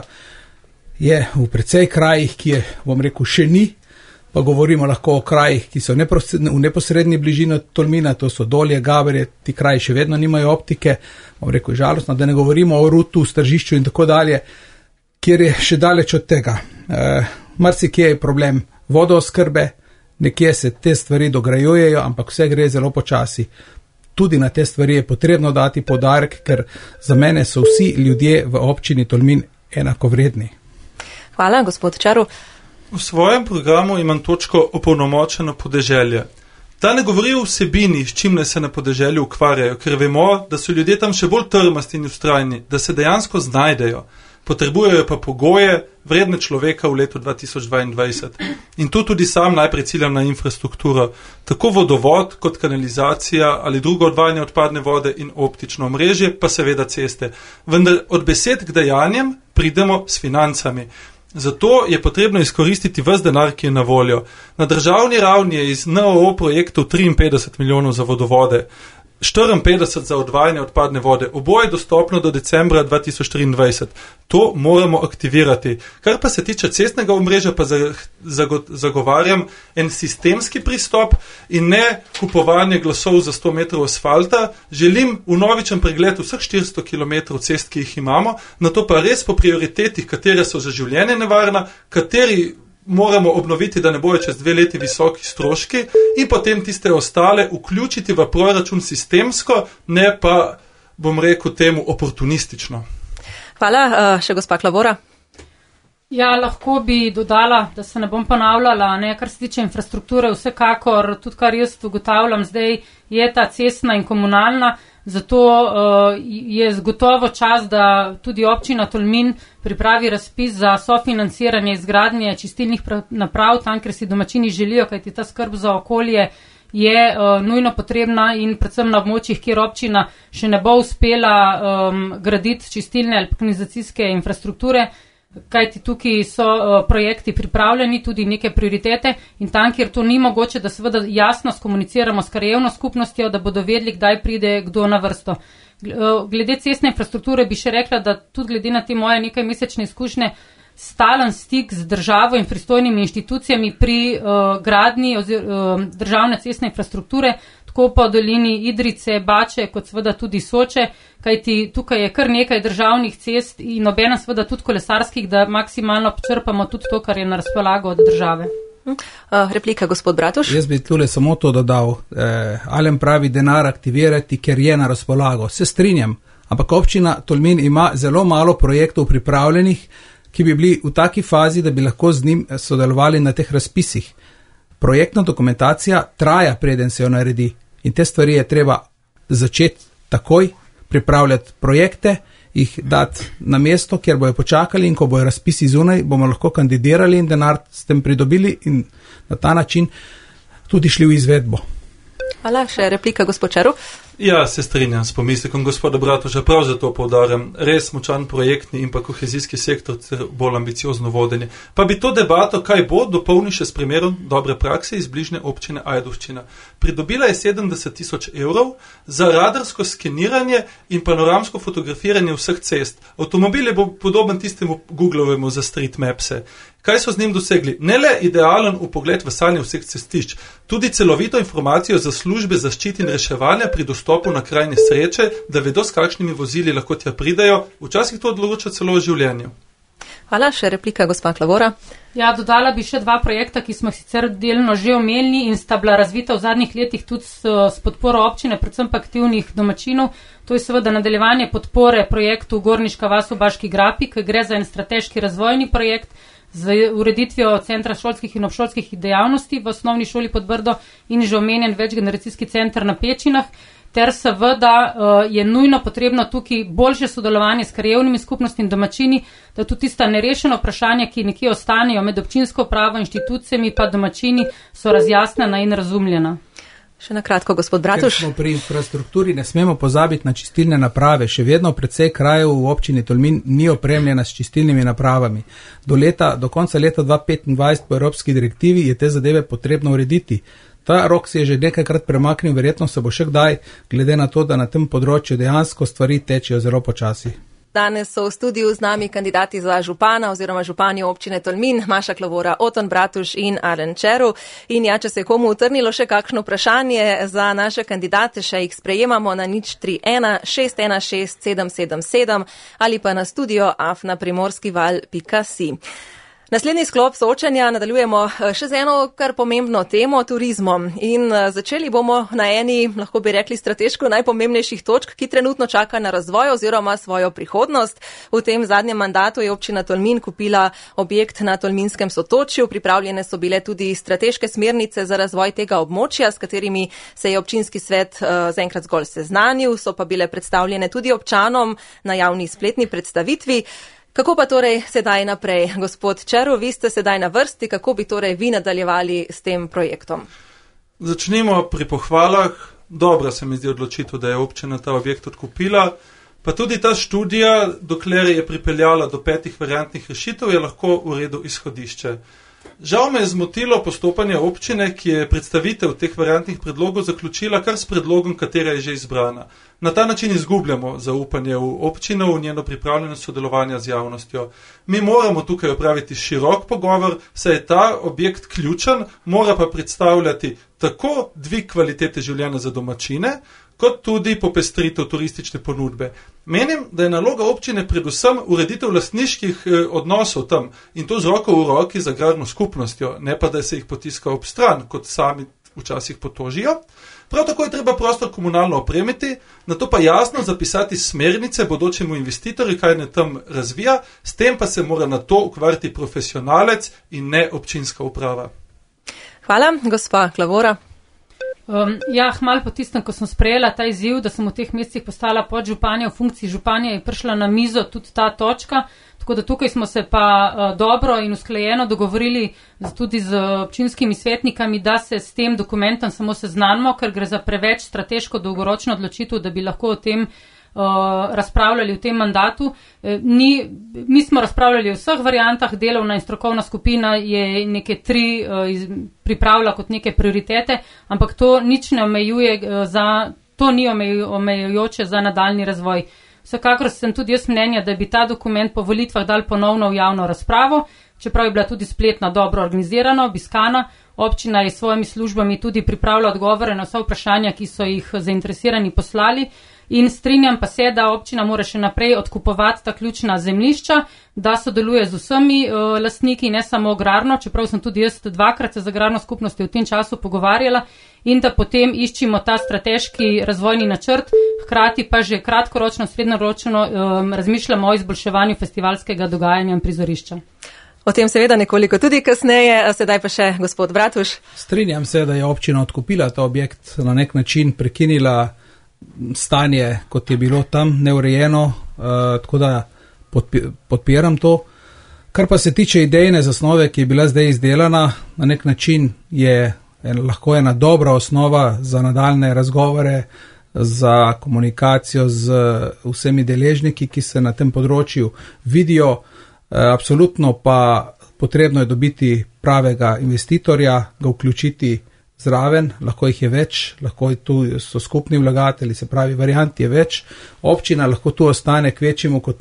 Speaker 3: je v precej krajih, ki je, bom rekel, še ni, pa govorimo lahko o krajih, ki so v neposredni bližini Tolmina, to so Dolje, Gaberje, ti kraji še vedno nimajo optike, bom rekel, žalostno, da ne govorimo o Rutu, Stržišču in tako dalje, kjer je še daleč od tega. Marsikje je problem vodooskrbe, nekje se te stvari dograjujejo, ampak vse gre zelo počasi. Tudi na te stvari je potrebno dati poudarek, ker za mene so vsi ljudje v občini Tolmin enakovredni.
Speaker 2: Hvala, gospod Čaru.
Speaker 5: V svojem programu imam točko opolnomočeno podeželje. Ta ne govori o vsebini, s čim se na podeželju ukvarjajo, ker vemo, da so ljudje tam še bolj trmasti in ustrajni, da se dejansko znajdejo. potrebujejo pa pogoje vredne človeka v letu 2022. In tu tudi sam najprej ciljam na infrastrukturo, tako vodovod kot kanalizacija ali drugo odvajanje odpadne vode in optično omrežje, pa seveda ceste. Vendar od besed k dejanjem pridemo s financami. Zato je potrebno izkoristiti ves denar, ki je na voljo. Na državni ravni je iz NOO projektov 53 milijonov za vodovode, 54 za odvajanje odpadne vode, oboje dostopno do decembra 2023. To moramo aktivirati. Kar pa se tiče cestnega omrežja, pa zagovarjam en sistemski pristop in ne kupovanje glasov za 100 metrov asfalta. Želim vnovičen pregled vseh 400 km cest, ki jih imamo, na to pa res po prioritetih, katere so za življenje nevarna, kateri moramo obnoviti, da ne bojo čez 2 leti visoki stroški in potem tiste ostale vključiti v proračun sistemsko, ne pa, bom rekel, temu oportunistično.
Speaker 2: Hvala, še gospa Klavora.
Speaker 4: Ja, lahko bi dodala, da se ne bom ponavljala, ne, kar se tiče infrastrukture, vsekakor, tudi kar jaz ugotavljam zdaj, je ta cestna in komunalna, zato je gotovo čas, da tudi občina Tolmin pripravi razpis za sofinanciranje izgradnje čistilnih naprav tam, ker si domačini želijo, kajti ta skrb za okolje je nujno potrebna in predvsem na območjih, kjer občina še ne bo uspela graditi čistilne ali kanalizacijske infrastrukture, kajti tukaj so projekti pripravljeni, tudi neke prioritete in tam, kjer to ni mogoče, da seveda jasno skomuniciramo s krajevno skupnostjo, da bodo vedeli, kdaj pride kdo na vrsto. Glede cestne infrastrukture bi še rekla, da tudi glede na te moje nekaj mesečne izkušnje, stalen stik z državo in pristojnimi inštitucijami pri gradnji državne cestne infrastrukture, tako po dolini Idrice, Bače, kot seveda tudi Soče, kajti tukaj je kar nekaj državnih cest in obenem seveda tudi kolesarskih, da maksimalno počrpamo tudi to, kar je na razpolago od države.
Speaker 2: Replika, gospod Bratuš.
Speaker 3: Jaz bi tule samo to dodal. Alen pravi denar aktivirati, ker je na razpolago. Se strinjam, ampak občina Tolmin ima zelo malo projektov pripravljenih, ki bi bili v taki fazi, da bi lahko z njim sodelovali na teh razpisih. Projektna dokumentacija traja, preden se jo naredi. In te stvari je treba začeti takoj, pripravljati projekte, jih dati na mesto, kjer bojo počakali in ko bojo razpisi zunaj, bomo lahko kandidirali in denar s tem pridobili in na ta način tudi šli v izvedbo.
Speaker 2: Hvala, še replika, gospod Čeru.
Speaker 5: Ja, se strinjam s pomislekom gospoda Bratuša, prav zato poudarjam, res močan projektni in pa kohezijski sektor ter bolj ambiciozno vodenje. Pa bi to debato, kaj bo, dopolnil še s primerom dobre prakse iz bližnje občine Ajdovščina. Pridobila je 70 000 evrov za radarsko skeniranje in panoramsko fotografiranje vseh cest. Avtomobil je podoben tistemu Googlovemu za Street Mapse. Kaj so z njim dosegli? Ne le idealen vpogled v stanje vseh cestišč, tudi celovito informacijo za službe zaščite in reševanja pri dostopu na kraj nesreče, da vedo, s kakšnimi vozili lahko tja pridejo, včasih to odloča celo o življenju.
Speaker 2: Hvala, še replika, gospa Klavora.
Speaker 4: Ja, dodala bi še 2 projekta, ki smo sicer delno že omenili in sta bila razvita v zadnjih letih tudi s podporo občine, predvsem pa aktivnih domačinov. To je seveda nadaljevanje podpore projektu Gorniška vas v Baški grapi, ki gre za en strateški razvojni projekt z ureditvijo centra šolskih in obšolskih dejavnosti v osnovni šoli pod Brdo in že omenjen večgeneracijski center na Pečinah, ter seveda je nujno potrebno tukaj boljše sodelovanje s krajevnimi skupnostmi in domačini, da tudi tista nerešena vprašanja, ki nekje ostanejo med občinsko upravo, inštitucijami pa domačini, so razjasnjena in razumljena.
Speaker 2: Še na kratko, gospod Bratuš.
Speaker 3: Ker smo pri infrastrukturi, ne smemo pozabiti na čistilne naprave. Še vedno precej krajev v občini Tolmin ni opremljena s čistilnimi napravami. Do konca leta 2025 po evropski direktivi je te zadeve potrebno urediti. Ta rok se je že nekajkrat premaknil, verjetno se bo še kdaj, glede na to, da na tem področju dejansko stvari tečejo zelo počasi.
Speaker 2: Danes so v studiu z nami kandidati za župana oziroma županjo občine Tolmin, Maša Klavora, Oton Bratuš in Alen Čeru. In ja, če se je komu utrnilo še kakšno vprašanje za naše kandidate, še jih sprejemamo na 031 616 777 ali pa na studio@primorskival.si. Naslednji sklop soočanja nadaljujemo še z eno kar pomembno temo, turizmom. In začeli bomo na eni, lahko bi rekli, strateško najpomembnejših točk, ki trenutno čaka na razvoj oziroma svojo prihodnost. V tem zadnjem mandatu je občina Tolmin kupila objekt na Tolminskem sotočju. Pripravljene so bile tudi strateške smernice za razvoj tega območja, s katerimi se je občinski svet zaenkrat zgolj seznanil, so pa bile predstavljene tudi občanom na javni spletni predstavitvi. Kako pa torej sedaj naprej? Gospod Čeru, vi ste sedaj na vrsti, kako bi torej vi nadaljevali s tem projektom?
Speaker 5: Začnimo pri pohvalah. Dobra se mi zdi odločitev, da je občina ta objekt odkupila. Pa tudi ta študija, dokler je pripeljala do 5 variantnih rešitev, je lahko v redu izhodišče. Žal me je zmotilo postopanje občine, ki je predstavitev teh variantnih predlogov zaključila kar s predlogom, katera je že izbrana. Na ta način izgubljamo zaupanje v občino, v njeno pripravljenost sodelovanja z javnostjo. Mi moramo tukaj opraviti širok pogovor, saj je ta objekt ključen, mora pa predstavljati tako dvig kvalitete življenja za domačine, kot tudi popestritev turistične ponudbe. Menim, da je naloga občine predvsem ureditev lastniških odnosov tam in to z roko v roki z agrarno skupnostjo, ne pa da se jih potiska ob stran, kot sami včasih potožijo. Prav tako je treba prostor komunalno opremiti, nato pa jasno zapisati smernice bodočemu investitorju, kaj ne tam razvija, s tem pa se mora na to ukvarjati profesionalec in ne občinska uprava.
Speaker 2: Hvala, gospa Klavora.
Speaker 4: Malo po tistem, ko sem sprejela ta izziv, da sem v teh mesecih postala podžupanja, v funkciji županja je prišla na mizo tudi ta točka, tako da tukaj smo se pa dobro in usklajeno dogovorili tudi z občinskimi svetnikami, da se s tem dokumentom samo seznanimo, ker gre za preveč strateško dolgoročno odločitev, da bi lahko o tem razpravljali v tem mandatu. Mi smo razpravljali o vseh variantah, delovna in strokovna skupina je neke 3 pripravila kot neke prioritete, ampak to nič ne omejuje to ni omejujoče za nadaljni razvoj. Vsekakor sem tudi jaz mnenja, da bi ta dokument po volitvah dal ponovno v javno razpravo, čeprav je bila tudi spletna dobro organizirana, obiskana. Občina je s svojimi službami tudi pripravila odgovore na vsa vprašanja, ki so jih zainteresirani poslali. In strinjam pa se, da občina mora še naprej odkupovati ta ključna zemljišča, da sodeluje z vsemi lastniki, ne samo agrarno, čeprav sem tudi jaz 2-krat se z agrarno skupnostjo v tem času pogovarjala, in da potem iščimo ta strateški razvojni načrt, hkrati pa že kratkoročno, srednjeročno razmišljamo o izboljševanju festivalskega dogajanja in prizorišča.
Speaker 2: O tem seveda nekoliko tudi kasneje, sedaj pa še gospod Bratuš.
Speaker 3: Strinjam se, da je občina odkupila ta objekt, na nek način prekinila stanje, kot je bilo tam neurejeno, tako da podpiram to. Kar pa se tiče idejne zasnove, ki je bila zdaj izdelana, na nek način je lahko ena dobra osnova za nadaljne razgovore, za komunikacijo z vsemi deležniki, ki se na tem področju vidijo. Absolutno pa potrebno je dobiti pravega investitorja, ga vključiti zraven, lahko jih je več, lahko tu so skupni vlagatelji, se pravi, variant je več. Občina lahko tu ostane kvečemu kot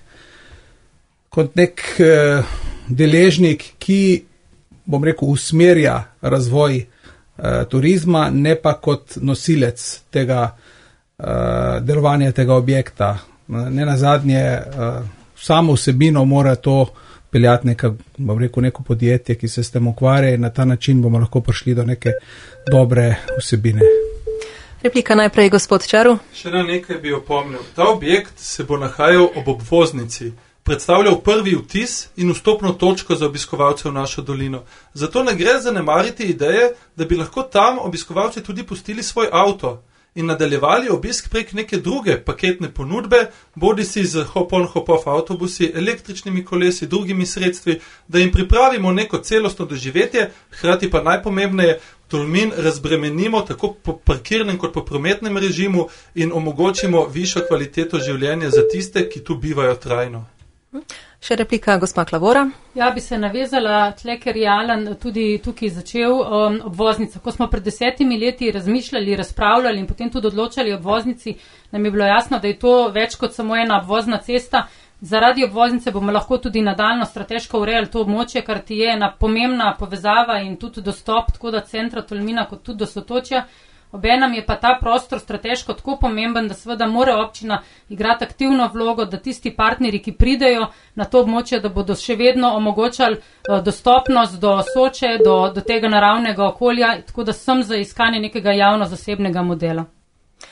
Speaker 3: nek deležnik, ki, bom rekel, usmerja razvoj turizma, ne pa kot nosilec tega delovanja tega objekta. Ne nazadnje, samo vsebino mora to peljati neko podjetje, ki se s tem ukvarja, in na ta način bomo lahko prišli do neke dobre vsebine.
Speaker 2: Replika najprej, gospod Čaru.
Speaker 5: Še na nekaj bi opomnil. Ta objekt se bo nahajal ob obvoznici, predstavljal prvi vtis in vstopno točko za obiskovalce v našo dolino. Zato ne gre zanemariti ideje, da bi lahko tam obiskovalci tudi pustili svoj avto in nadaljevali obisk prek neke druge paketne ponudbe, bodisi z hop-on, hop-off avtobusi, električnimi kolesi, drugimi sredstvi, da jim pripravimo neko celostno doživetje, hkrati pa najpomembneje, Tolmin razbremenimo tako po parkirnem kot po prometnem režimu in omogočimo višjo kvaliteto življenja za tiste, ki tu bivajo trajno.
Speaker 2: Še replika, gospa Klavora.
Speaker 4: Ja, bi se navezala tle, ker je Alan tudi tukaj začel obvoznica. Ko smo pred 10 leti razmišljali, razpravljali in potem tudi odločali o obvoznici, nam je bilo jasno, da je to več kot samo ena obvozna cesta. Zaradi obvoznice bomo lahko tudi nadaljno strateško urejali to območje, kar ti je ena pomembna povezava in tudi dostop tako do centra Tolmina kot tudi do Sotočja. Obenem je pa ta prostor strateško tako pomemben, da seveda mora občina igrati aktivno vlogo, da tisti partnerji, ki pridejo na to območje, da bodo še vedno omogočali dostopnost do Soče, do tega naravnega okolja, tako da sem za iskanje nekega javno-zasebnega modela.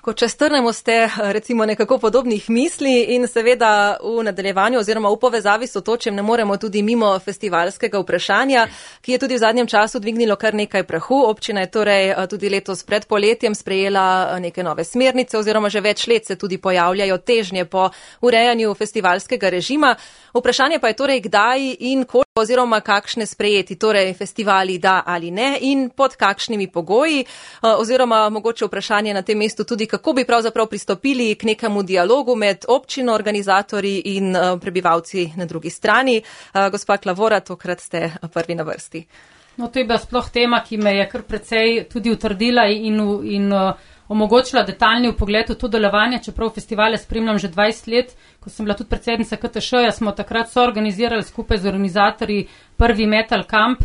Speaker 2: če strnemo, ste recimo nekako podobnih misli in seveda v nadaljevanju oziroma v povezavi s Otočjem ne moremo tudi mimo festivalskega vprašanja, ki je tudi v zadnjem času dvignilo kar nekaj prahu. Občina je torej tudi letos pred poletjem sprejela neke nove smernice oziroma že več let se tudi pojavljajo težnje po urejanju festivalskega režima. Vprašanje pa je torej, kdaj in koliko oziroma kakšne sprejeti, torej festivali da ali ne in pod kakšnimi pogoji, oziroma mogoče vprašanje na tem mestu tudi, kako bi pravzaprav pristopili k nekemu dialogu med občino, organizatorji in prebivalci na drugi strani. Gospa Klavora, tokrat ste prvi na vrsti.
Speaker 4: No, to je bila sploh tema, ki me je kar precej tudi utrdila in omogočila detaljni vpogled v to delovanje, čeprav festivale spremljam že 20 let, ko sem bila tudi predsednica KTŠ-ja, smo takrat soorganizirali skupaj z organizatorji prvi Metal Camp,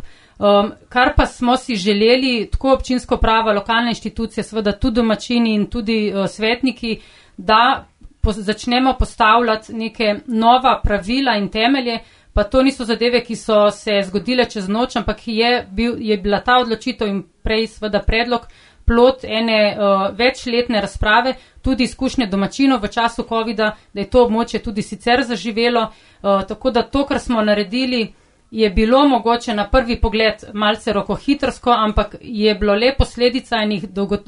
Speaker 4: kar pa smo si želeli, tako občinsko pravo, lokalne inštitucije, seveda tudi domačini in tudi svetniki, da začnemo postavljati neke nova pravila in temelje, pa to niso zadeve, ki so se zgodile čez noč, ampak je bila ta odločitev in prej seveda predlog plod ene večletne razprave, tudi izkušnje domačinov v času covida, da je to območje tudi sicer zaživelo, tako da to, kar smo naredili, je bilo mogoče na prvi pogled malce rokohitrsko, ampak je bilo le posledica enih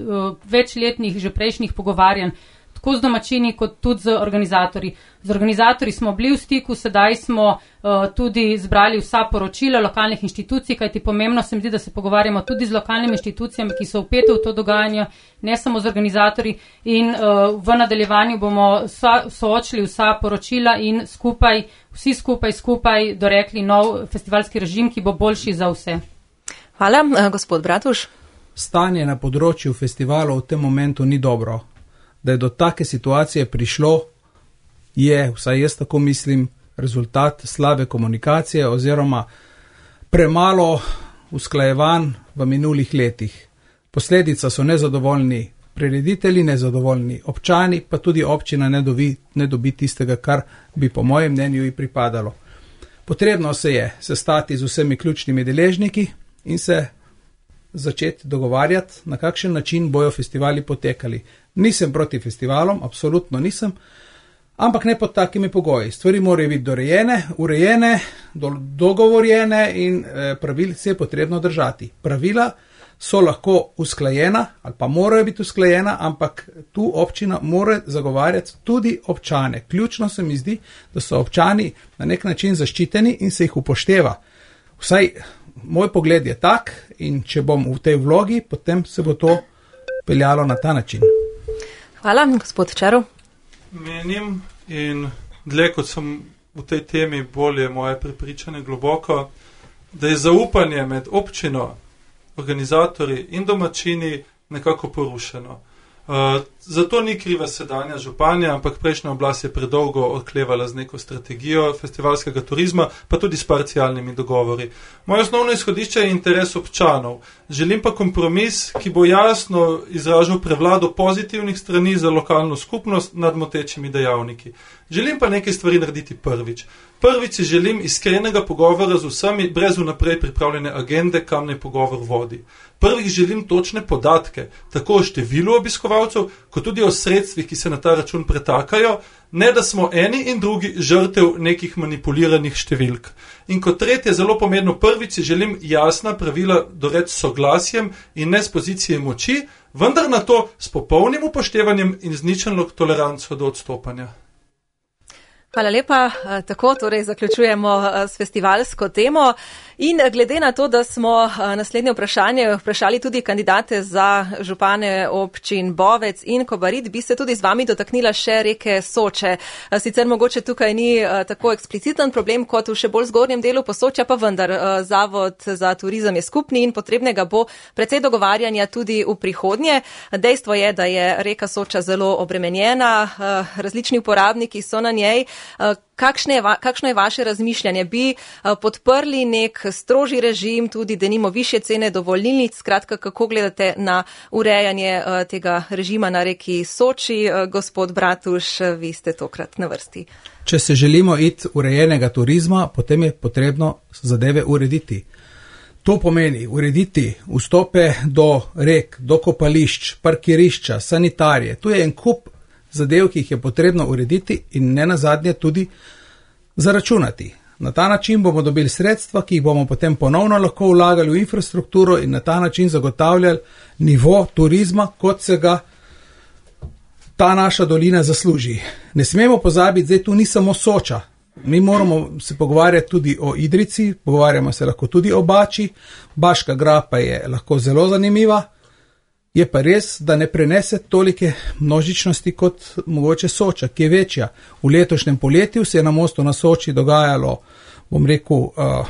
Speaker 4: večletnih že prejšnjih pogovarjanj, tako z domačini kot tudi z organizatorji. Z organizatorji smo bili v stiku, sedaj smo tudi zbrali vsa poročila lokalnih inštitucij, kajti pomembno se mi zdi, da se pogovarjamo tudi z lokalnimi inštitucijami, ki so vpete v to dogajanje, ne samo z organizatorji, in v nadaljevanju bomo soočili vsa poročila in vsi skupaj dorekli nov festivalski režim, ki bo boljši za vse.
Speaker 2: Hvala, gospod Bratuš.
Speaker 3: Stanje na področju festivalov v tem momentu ni dobro. Da je do take situacije prišlo, je, vsaj jaz tako mislim, rezultat slabe komunikacije oziroma premalo usklajevanj v minulih letih. Posledica so nezadovoljni prireditelji, nezadovoljni občani, pa tudi občina ne dobi tistega, kar bi po mojem mnenju ji pripadalo. Potrebno se je sestati z vsemi ključnimi deležniki in se začeti dogovarjati, na kakšen način bojo festivali potekali. Nisem proti festivalom, absolutno nisem, ampak ne pod takimi pogoji. Stvari morajo biti urejene, dogovorjene in pravil se je potrebno držati. Pravila so lahko usklajena ali pa morajo biti usklajena, ampak tu občina mora zagovarjati tudi občane. Ključno se mi zdi, da so občani na nek način zaščiteni in se jih upošteva. Vsaj moj pogled je tak in če bom v tej vlogi, potem se bo to peljalo na ta način.
Speaker 2: Hvala, gospod Čero.
Speaker 5: Menim in dlje kot sem v tej temi, bolje moje prepričanje globoko, da je zaupanje med občino, organizatorji in domačini nekako porušeno. Zato ni kriva sedanja županja, ampak prejšnja oblast je predolgo odklevala z neko strategijo festivalskega turizma, pa tudi s parcialnimi dogovori. Moje osnovno izhodišče je interes občanov. Želim pa kompromis, ki bo jasno izražal prevlado pozitivnih strani za lokalno skupnost nad motečimi dejavniki. Želim pa nekaj stvari narediti prvič. Prvič si želim iskrenega pogovora z vsemi, brez vnaprej pripravljene agende, kam naj pogovor vodi. Prvič želim točne podatke, tako o številu obiskovalcev, kot tudi o sredstvih, ki se na ta račun pretakajo, ne da smo eni in drugi žrtev nekih manipuliranih številk. In kot tretje, zelo pomembno, prvič si želim jasna pravila doreči s soglasjem in ne s pozicije moči, vendar na to s popolnim upoštevanjem in z ničelno toleranco do odstopanja.
Speaker 2: Hvala lepa. Tako torej zaključujemo s festivalsko temo. In glede na to, da smo naslednje vprašanje vprašali tudi kandidate za župane občin Bovec in Kobarid, bi se tudi z vami dotaknila še reke Soče. Sicer mogoče tukaj ni tako ekspliciten problem kot v še bolj zgornjem delu Posočja, pa vendar Zavod za turizem je skupni in potrebnega bo precej dogovarjanja tudi v prihodnje. Dejstvo je, da je reka Soča zelo obremenjena, različni uporabniki so na njej. Kakšno je vaše razmišljanje? Bi podprli nek strožji režim, tudi denimo višje cene dovolilnic? Skratka, kako gledate na urejanje tega režima na reki Soči? Gospod Bratuš, vi ste tokrat na vrsti.
Speaker 3: Če se želimo iti urejenega turizma, potem je potrebno zadeve urediti. To pomeni urediti vstope do rek, do kopališč, parkirišča, sanitarije. Tu je en kup zadev, ki jih je potrebno urediti in ne nazadnje tudi zaračunati. Na ta način bomo dobili sredstva, ki jih bomo potem ponovno lahko vlagali v infrastrukturo in na ta način zagotavljali nivo turizma, kot se ga ta naša dolina zasluži. Ne smemo pozabiti, zdaj tu ni samo Soča. Mi moramo se pogovarjati tudi o Idrijci, pogovarjamo se lahko tudi o Bači. Baška grapa je lahko zelo zanimiva, je pa res, da ne prenese tolike množičnosti kot mogoče Soča, ki je večja. V letošnjem poletju se je na mostu na Soči dogajalo, bom rekel,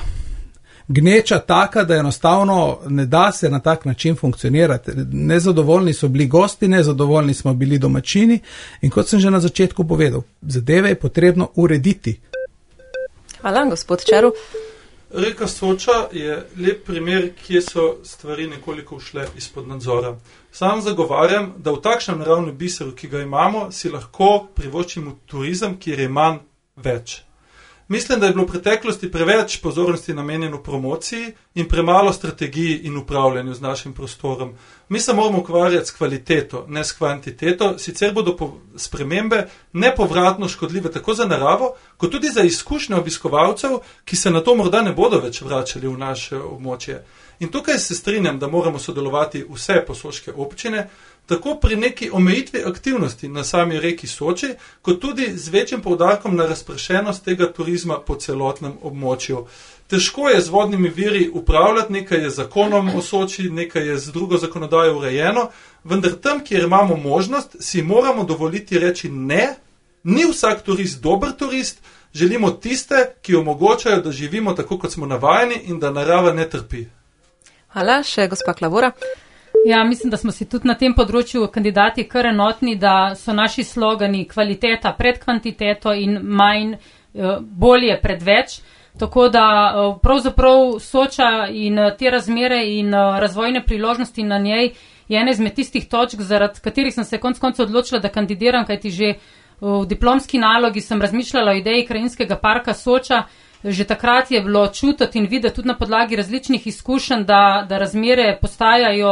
Speaker 3: gneča taka, da enostavno ne da se na tak način funkcionirati. Nezadovoljni so bili gosti, nezadovoljni smo bili domačini in kot sem že na začetku povedal, zadeve je potrebno urediti.
Speaker 2: Hvala, gospod Čeru.
Speaker 5: Reka Soča je lep primer, kje so stvari nekoliko ušle izpod nadzora. Sam zagovarjam, da v takšnem naravnem biseru, ki ga imamo, si lahko privoščimo turizem, kjer je manj več. Mislim, da je bilo v preteklosti preveč pozornosti namenjeno promociji in premalo strategiji in upravljanju z našim prostorom. Mi se moramo ukvarjati s kvaliteto, ne s kvantiteto, sicer bodo spremembe nepovratno škodljive tako za naravo, kot tudi za izkušnje obiskovalcev, ki se na to morda ne bodo več vračali v naše območje. In tukaj se strinjam, da moramo sodelovati vse posoške občine, tako pri neki omejitvi aktivnosti na sami reki Soči, kot tudi z večjim poudarkom na razpršenost tega turizma po celotnem območju. Težko je z vodnimi viri upravljati, nekaj je zakonom o Soči, nekaj je z drugo zakonodajo urejeno, vendar tam, kjer imamo možnost, si moramo dovoliti reči ne, ni vsak turist dober turist, želimo tiste, ki omogočajo, da živimo tako, kot smo navajeni in da narava ne trpi.
Speaker 2: Hvala, še gospa Klavora.
Speaker 4: Ja, mislim, da smo si tudi na tem področju kandidati kar enotni, da so naši slogani kvaliteta pred kvantiteto in manj, bolje pred več. Tako da pravzaprav Soča in te razmere in razvojne priložnosti na njej je ena izmed tistih točk, zaradi katerih sem se konec koncev odločila, da kandidiram, kajti že v diplomski nalogi sem razmišljala o ideji krajinskega parka Soča. Že takrat je bilo čutiti in videti tudi na podlagi različnih izkušenj, da razmere postajajo,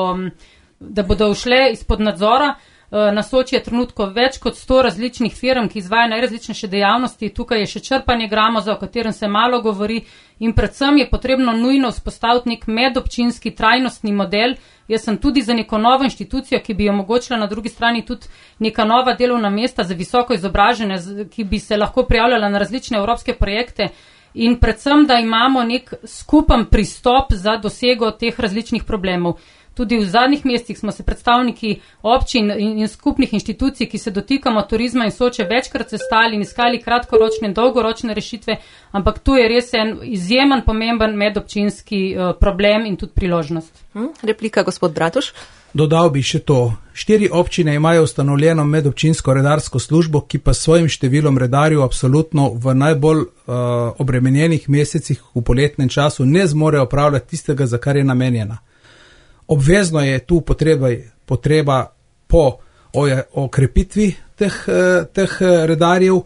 Speaker 4: da bodo ušle izpod nadzora. Na Soči je trenutko več kot 100 različnih firm, ki izvajajo najrazličnejše dejavnosti. Tukaj je še črpanje gramoza, o katerem se malo govori in predvsem je potrebno nujno vzpostaviti nek medobčinski trajnostni model. Jaz sem tudi za neko novo inštitucijo, ki bi omogočila na drugi strani tudi neka nova delovna mesta za visoko izobražene, ki bi se lahko prijavljala na različne evropske projekte in predvsem, da imamo nek skupen pristop za dosego teh različnih problemov. Tudi v zadnjih mesecih smo se predstavniki občin in skupnih inštitucij, ki se dotikamo turizma in Soče, večkrat sestali in iskali kratkoročne in dolgoročne rešitve, ampak tu je res en izjemen, pomemben medobčinski problem in tudi priložnost.
Speaker 2: Replika, gospod Bratuš.
Speaker 3: Dodal bi še to. 4 občine imajo ustanovljeno medobčinsko redarsko službo, ki pa s svojim številom redarjev absolutno v najbolj obremenjenih mesecih v poletnem času ne zmore opravljati tistega, za kar je namenjena. Obvezno je tu potreba po okrepitvi teh redarjev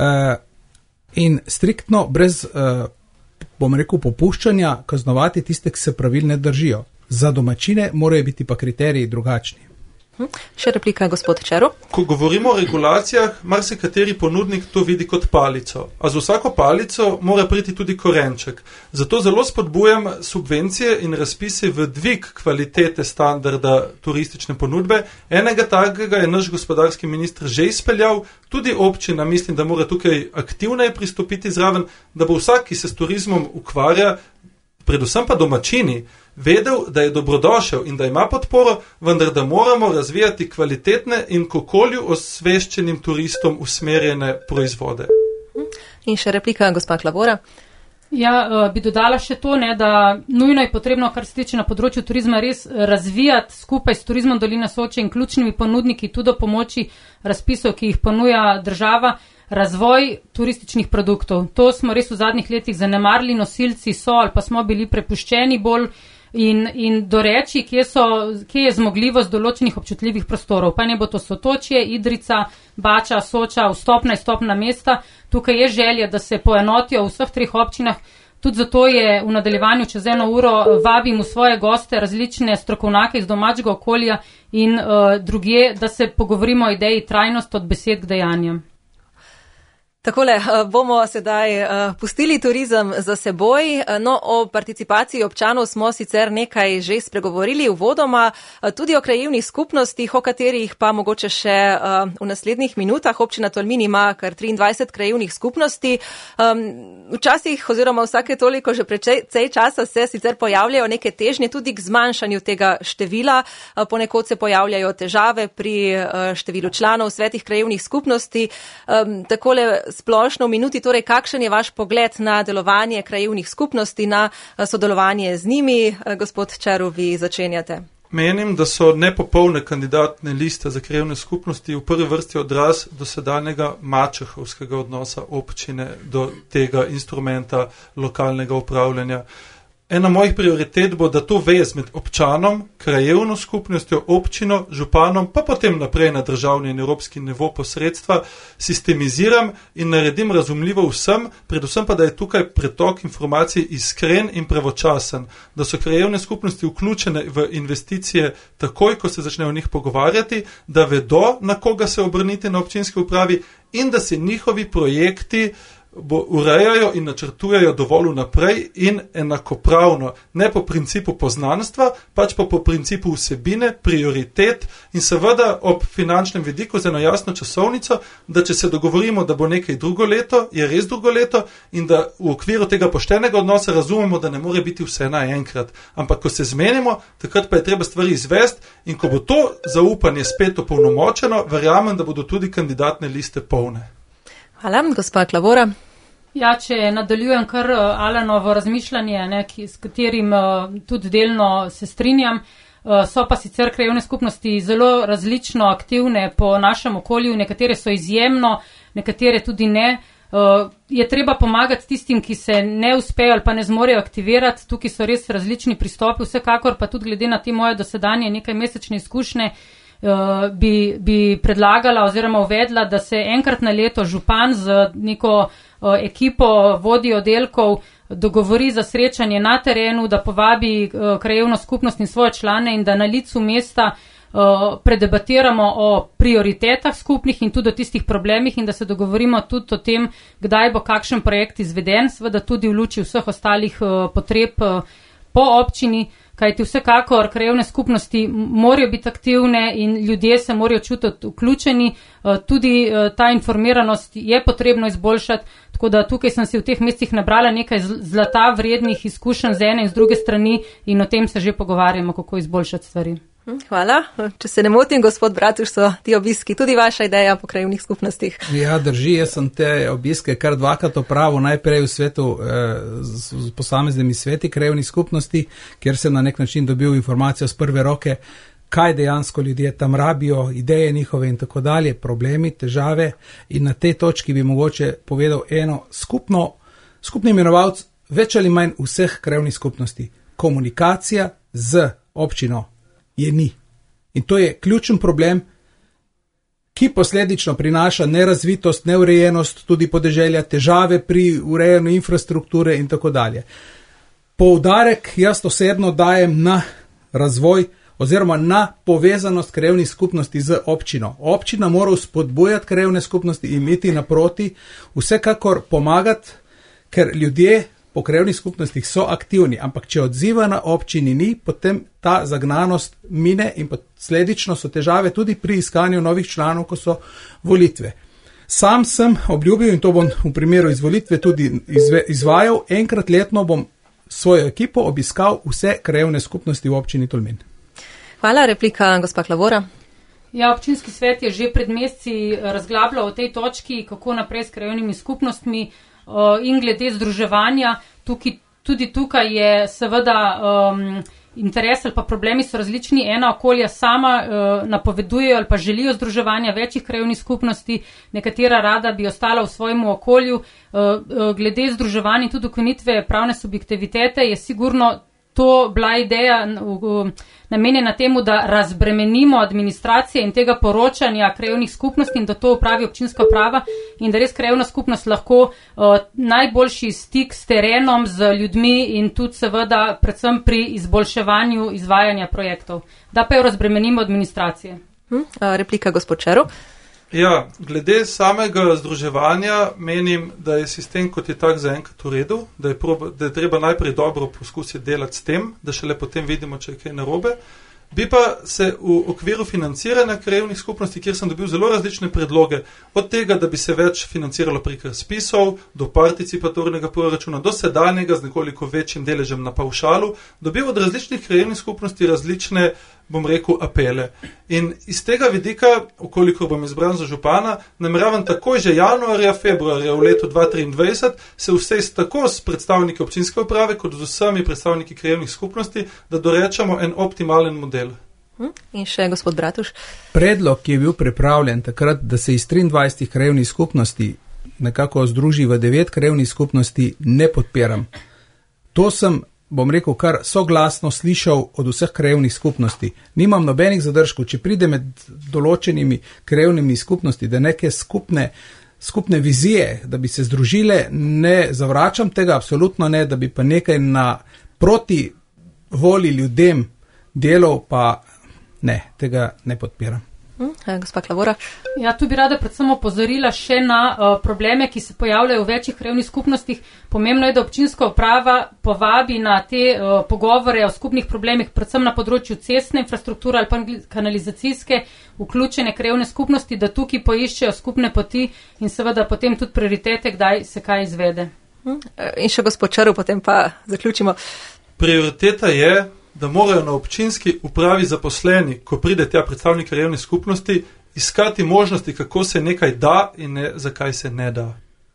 Speaker 3: in striktno brez, bom rekel, popuščanja kaznovati tiste, ki se pravil ne držijo. Za domačine morajo biti pa kriteriji drugačni.
Speaker 2: Še replika, gospod Čero.
Speaker 5: Ko govorimo o regulacijah, marsikateri ponudnik to vidi kot palico, a z vsako palico mora priti tudi korenček. Zato zelo spodbujam subvencije in razpise v dvig kvalitete standarda turistične ponudbe. Enega takega je naš gospodarski minister že izpeljal, tudi občina mislim, da mora tukaj aktivneje pristopiti zraven, da bo vsak, ki se s turizmom ukvarja, predvsem pa domačini, vedel, da je dobrodošel in da ima podporo, vendar da moramo razvijati kvalitetne in k okolju osveščenim turistom usmerjene proizvode.
Speaker 2: In še replika, gospa Klavora.
Speaker 4: Ja, bi dodala še to, da nujno je potrebno, kar se tiče na področju turizma, res razvijati skupaj s Turizmom Dolina Soče in ključnimi ponudniki tudi do pomoči razpisov, ki jih ponuja država, razvoj turističnih produktov. To smo res v zadnjih letih zanemarili, nosilci so ali pa smo bili prepuščeni bolj in doreči, kje je zmogljivost določenih občutljivih prostorov. Pa ne bo to Sotočje, Idrijca, Bača, Soča, vstopna mesta. Tukaj je želja, da se poenotijo v vseh 3 občinah Tudi zato je v nadaljevanju čez 1 uro vabim v svoje goste različne strokovnjake iz domačega okolja in drugje, da se pogovorimo o ideji trajnost od besed k dejanjem.
Speaker 2: Takole, bomo sedaj pustili turizem za seboj. No, o participaciji občanov smo sicer nekaj že spregovorili uvodoma, tudi o krajevnih skupnostih, o katerih pa mogoče še v naslednjih minutah. Občina Tolmin ima kar 23 krajevnih skupnosti. Včasih oziroma vsake toliko že precej časa se sicer pojavljajo neke težnje tudi k zmanjšanju tega števila. Ponekod se pojavljajo težave pri številu članov svetih krajevnih skupnosti. Takole splošno v minuti, torej kakšen je vaš pogled na delovanje krajevnih skupnosti, na sodelovanje z njimi? Gospod Čeru, vi začenjate.
Speaker 5: Menim, da so nepopolne kandidatne liste za krajevne skupnosti v prvi vrsti odraz dosedanjega mačehovskega odnosa občine do tega instrumenta lokalnega upravljanja. Ena mojih prioritet bo, da to vez med občanom, krajevno skupnostjo, občino, županom, pa potem naprej na državni in evropski nivo posredstva sistemiziram in naredim razumljivo vsem, predvsem pa, da je tukaj pretok informacij iskren in pravočasen, da so krajevne skupnosti vključene v investicije takoj, ko se začnejo o njih pogovarjati, da vedo, na koga se obrniti na občinski upravi in da se njihovi projekti urejajo in načrtujejo dovolj naprej in enakopravno, ne po principu poznanstva, pač pa po principu vsebine, prioritet in seveda ob finančnem vidiku z eno jasno časovnico, da če se dogovorimo, da bo nekaj drugo leto, je res drugo leto in da v okviru tega poštenega odnosa razumemo, da ne more biti vse naenkrat. Ampak ko se zmenimo, takrat pa je treba stvari izvesti in ko bo to zaupanje spet opolnomočeno, verjamem, da bodo tudi kandidatne liste polne.
Speaker 2: Hvala, gospa Klavora.
Speaker 4: Ja, če nadaljujem kar Alanovo razmišljanje, s katerim tudi delno se strinjam, so pa sicer krajevne skupnosti zelo različno aktivne po našem okolju, nekatere so izjemno, nekatere tudi ne. Je treba pomagati tistim, ki se ne uspejo ali pa ne zmorejo aktivirati, tukaj so res različni pristopi, vsekakor pa tudi glede na te moje dosedanje nekaj mesečne izkušnje, bi predlagala oziroma uvedla, da se enkrat na leto župan z neko ekipo vodij oddelkov dogovori za srečanje na terenu, da povabi krajevno skupnost in svoje člane in da na licu mesta predebatiramo o prioritetah skupnih in tudi o tistih problemih in da se dogovorimo tudi o tem, kdaj bo kakšen projekt izveden, seveda tudi v luči vseh ostalih potreb po občini, kajti vsekakor krajevne skupnosti morajo biti aktivne in ljudje se morajo čutiti vključeni, tudi ta informiranost je potrebno izboljšati, tako da tukaj sem si v teh mestih nabrala nekaj zlata vrednih izkušenj z ene in z druge strani in o tem se že pogovarjamo, kako izboljšati stvari.
Speaker 2: Hvala. Če se ne motim, gospod Bratuš, so ti obiski tudi vaša ideja po krajevnih skupnostih?
Speaker 3: Ja, drži, jaz sem te obiske kar dvakrat opravil, najprej v svetu z posameznimi sveti krajevnih skupnosti, kjer sem na nek način dobil informacijo z prve roke, kaj dejansko ljudje tam rabijo, ideje njihove in tako dalje, problemi, težave in na tej točki bi mogoče povedal eno skupni imenovalec več ali manj vseh krajevnih skupnosti. Komunikacija z občino je ni. In to je ključen problem, ki posledično prinaša nerazvitost, neurejenost, tudi podeželja, težave pri urejanju infrastrukture in tako dalje. Poudarek jaz osebno dajem na razvoj oziroma na povezanost krajevnih skupnosti z občino. Občina mora spodbujati krajevne skupnosti in imeti naproti, vsekakor pomagati, ker ljudje po krajevnih skupnostih so aktivni, ampak če odziva na občini ni, potem ta zagnanost mine in posledično so težave tudi pri iskanju novih članov, ko so volitve. Sam sem obljubil in to bom v primeru izvolitve tudi izvajal, enkrat letno bom svojo ekipo obiskal vse krajevne skupnosti v občini Tolmin.
Speaker 2: Hvala, replika gospa Klavora.
Speaker 4: Ja, občinski svet je že pred meseci razglabljal o tej točki, kako naprej s krajevnimi skupnostmi in glede združevanja. Tudi tukaj je seveda interes ali pa problemi so različni. Ena okolja sama napovedujejo ali pa želijo združevanja večjih krajevnih skupnosti, nekatera rada bi ostala v svojem okolju. Glede združevanja in tudi ukinitve pravne subjektivitete je sigurno to bila ideja namenjena temu, da razbremenimo administracije in tega poročanja krajevnih skupnosti in da to upravi občinska uprava in da res krajevna skupnost lahko najboljši stik s terenom, z ljudmi in tudi seveda predvsem pri izboljševanju izvajanja projektov. Da pa jo razbremenimo administracije.
Speaker 2: Replika gospod Červ.
Speaker 5: Ja, glede samega združevanja menim, da je sistem kot je tak zaenkrat v redu, da je treba najprej dobro poskusiti delati s tem, da šele potem vidimo, če je kaj narobe. Bi pa se v okviru financiranja krajevnih skupnosti, kjer sem dobil zelo različne predloge, od tega, da bi se več financiralo prek razpisov, do participatornega proračuna, do sedanjega z nekoliko večjim deležem na pavšalu, dobil od različnih krajevnih skupnosti različne, bom rekel, apele. In iz tega vidika, okolikor bom izbran za župana, nameravam takoj že januarja, februarja v letu 2023 se vsejst tako s predstavniki občinske uprave, kot z vsemi predstavniki krajevnih skupnosti, da dorečamo en optimalen model.
Speaker 2: In še gospod Bratuš.
Speaker 3: Predlog, ki je bil pripravljen takrat, da se iz 23 krajevnih skupnosti nekako združi v 9 krajevnih skupnosti, ne podpiram. To sem, bom rekel, kar soglasno slišal od vseh krajevnih skupnosti. Nimam nobenih zadržkov, če pride med določenimi krajevnimi skupnosti, da neke skupne vizije, da bi se združile, ne zavračam tega, absolutno ne, da bi pa nekaj proti voli ljudem delal, pa ne, tega ne podpiram.
Speaker 2: Gospa Klavora.
Speaker 4: Ja, tu bi rada predvsem opozorila še na probleme, ki se pojavljajo v večjih krajevnih skupnostih. Pomembno je, da občinska uprava povabi na te pogovore o skupnih problemih, predvsem na področju cestne infrastrukture ali pa kanalizacijske, vključene krajevne skupnosti, da tukaj poiščejo skupne poti in seveda potem tudi prioritete, kdaj se kaj izvede.
Speaker 2: In še gospod Červ, potem pa zaključimo.
Speaker 5: Prioriteta je, da morajo na občinski upravi zaposleni, ko pride tja predstavnik krajevne skupnosti, iskati možnosti, kako se nekaj da in ne, zakaj se ne da.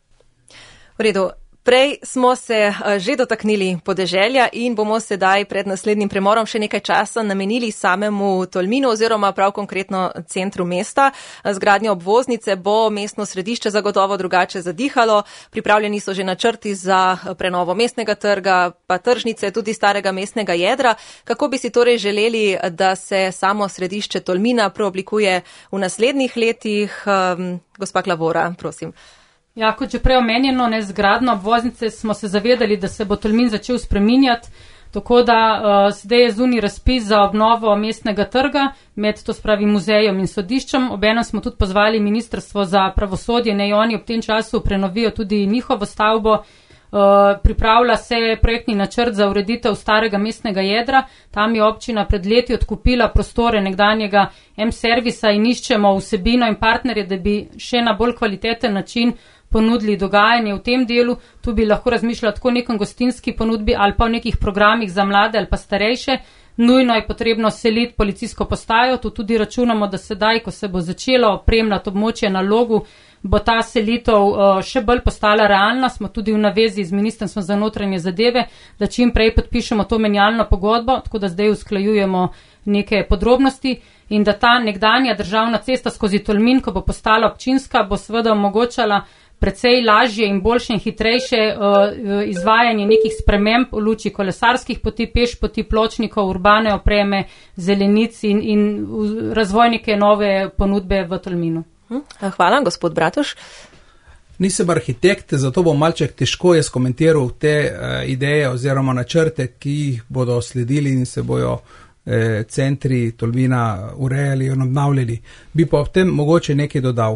Speaker 2: V redu. Prej smo se že dotaknili podeželja in bomo sedaj pred naslednjim premorom še nekaj časa namenili samemu Tolminu oziroma prav konkretno centru mesta. Z gradnjo obvoznice bo mestno središče zagotovo drugače zadihalo. Pripravljeni so že načrti za prenovo mestnega trga, pa tržnice, tudi starega mestnega jedra. Kako bi si torej želeli, da se samo središče Tolmina preoblikuje v naslednjih letih? Gospa Klavora, prosim.
Speaker 4: Ja, kot že prej omenjeno, z gradnjo obvoznice smo se zavedali, da se bo Tolmin začel spreminjati, tako da sedaj je zunaj razpis za obnovo mestnega trga med, to spravi, muzejem in sodiščem. Obenem smo tudi pozvali Ministrstvo za pravosodje, naj oni ob tem času prenovijo tudi njihovo stavbo. Pripravlja se projektni načrt za ureditev starega mestnega jedra. Tam je občina pred leti odkupila prostore nekdanjega M-servisa in iščemo vsebino in partnerje, da bi še na bolj kvaliteten način ponudili dogajanje v tem delu. Tu bi lahko razmišljala tako o nekem gostinski ponudbi ali pa o nekih programih za mlade ali pa starejše. Nujno je potrebno seliti policijsko postajo. Tu tudi računamo, da sedaj, ko se bo začelo opremljati območje na Logu, bo ta selitev še bolj postala realna. Smo tudi v navezi z Ministrstvom za notranje zadeve, da čim prej podpišemo to menjalno pogodbo, tako da zdaj usklajujemo neke podrobnosti in da ta nekdanja državna cesta skozi Tolmin, ko bo postala občinska, bo seveda omogočala precej lažje in boljše in hitrejše izvajanje nekih sprememb v luči kolesarskih poti, peš poti, pločnikov, urbane opreme, zelenic in razvoj neke nove ponudbe v Tolminu.
Speaker 2: Hvala, gospod Bratuš.
Speaker 3: Nisem arhitekt, zato bom malček težko jaz komentiral te ideje oziroma načrte, ki jih bodo sledili in se bojo centri Tolmina urejali in obnavljali. Bi pa ob tem mogoče nekaj dodal.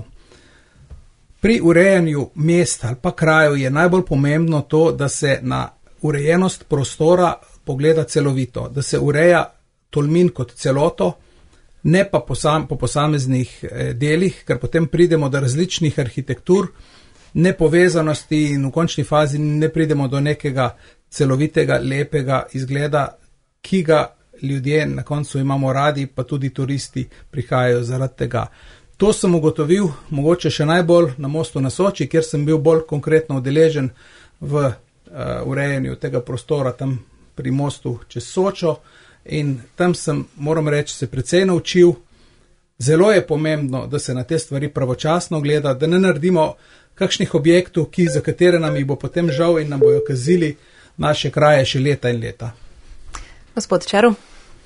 Speaker 3: Pri urejanju mesta ali pa kraju je najbolj pomembno to, da se na urejenost prostora pogleda celovito, da se ureja Tolmin kot celoto, ne pa po posameznih delih, ker potem pridemo do različnih arhitektur, nepovezanosti in v končni fazi ne pridemo do nekega celovitega, lepega izgleda, ki ga ljudje na koncu imamo radi, pa tudi turisti prihajajo zaradi tega. To sem ugotovil mogoče še najbolj na mostu na Soči, kjer sem bil bolj konkretno udeležen v urejanju tega prostora tam pri mostu čez Sočo in tam sem, moram reči, se precej naučil. Zelo je pomembno, da se na te stvari pravočasno gleda, da ne naredimo kakšnih objektov, za katere nam jih bo potem žal in nam bojo kazili naše kraje še leta in leta.
Speaker 2: Gospod Červ.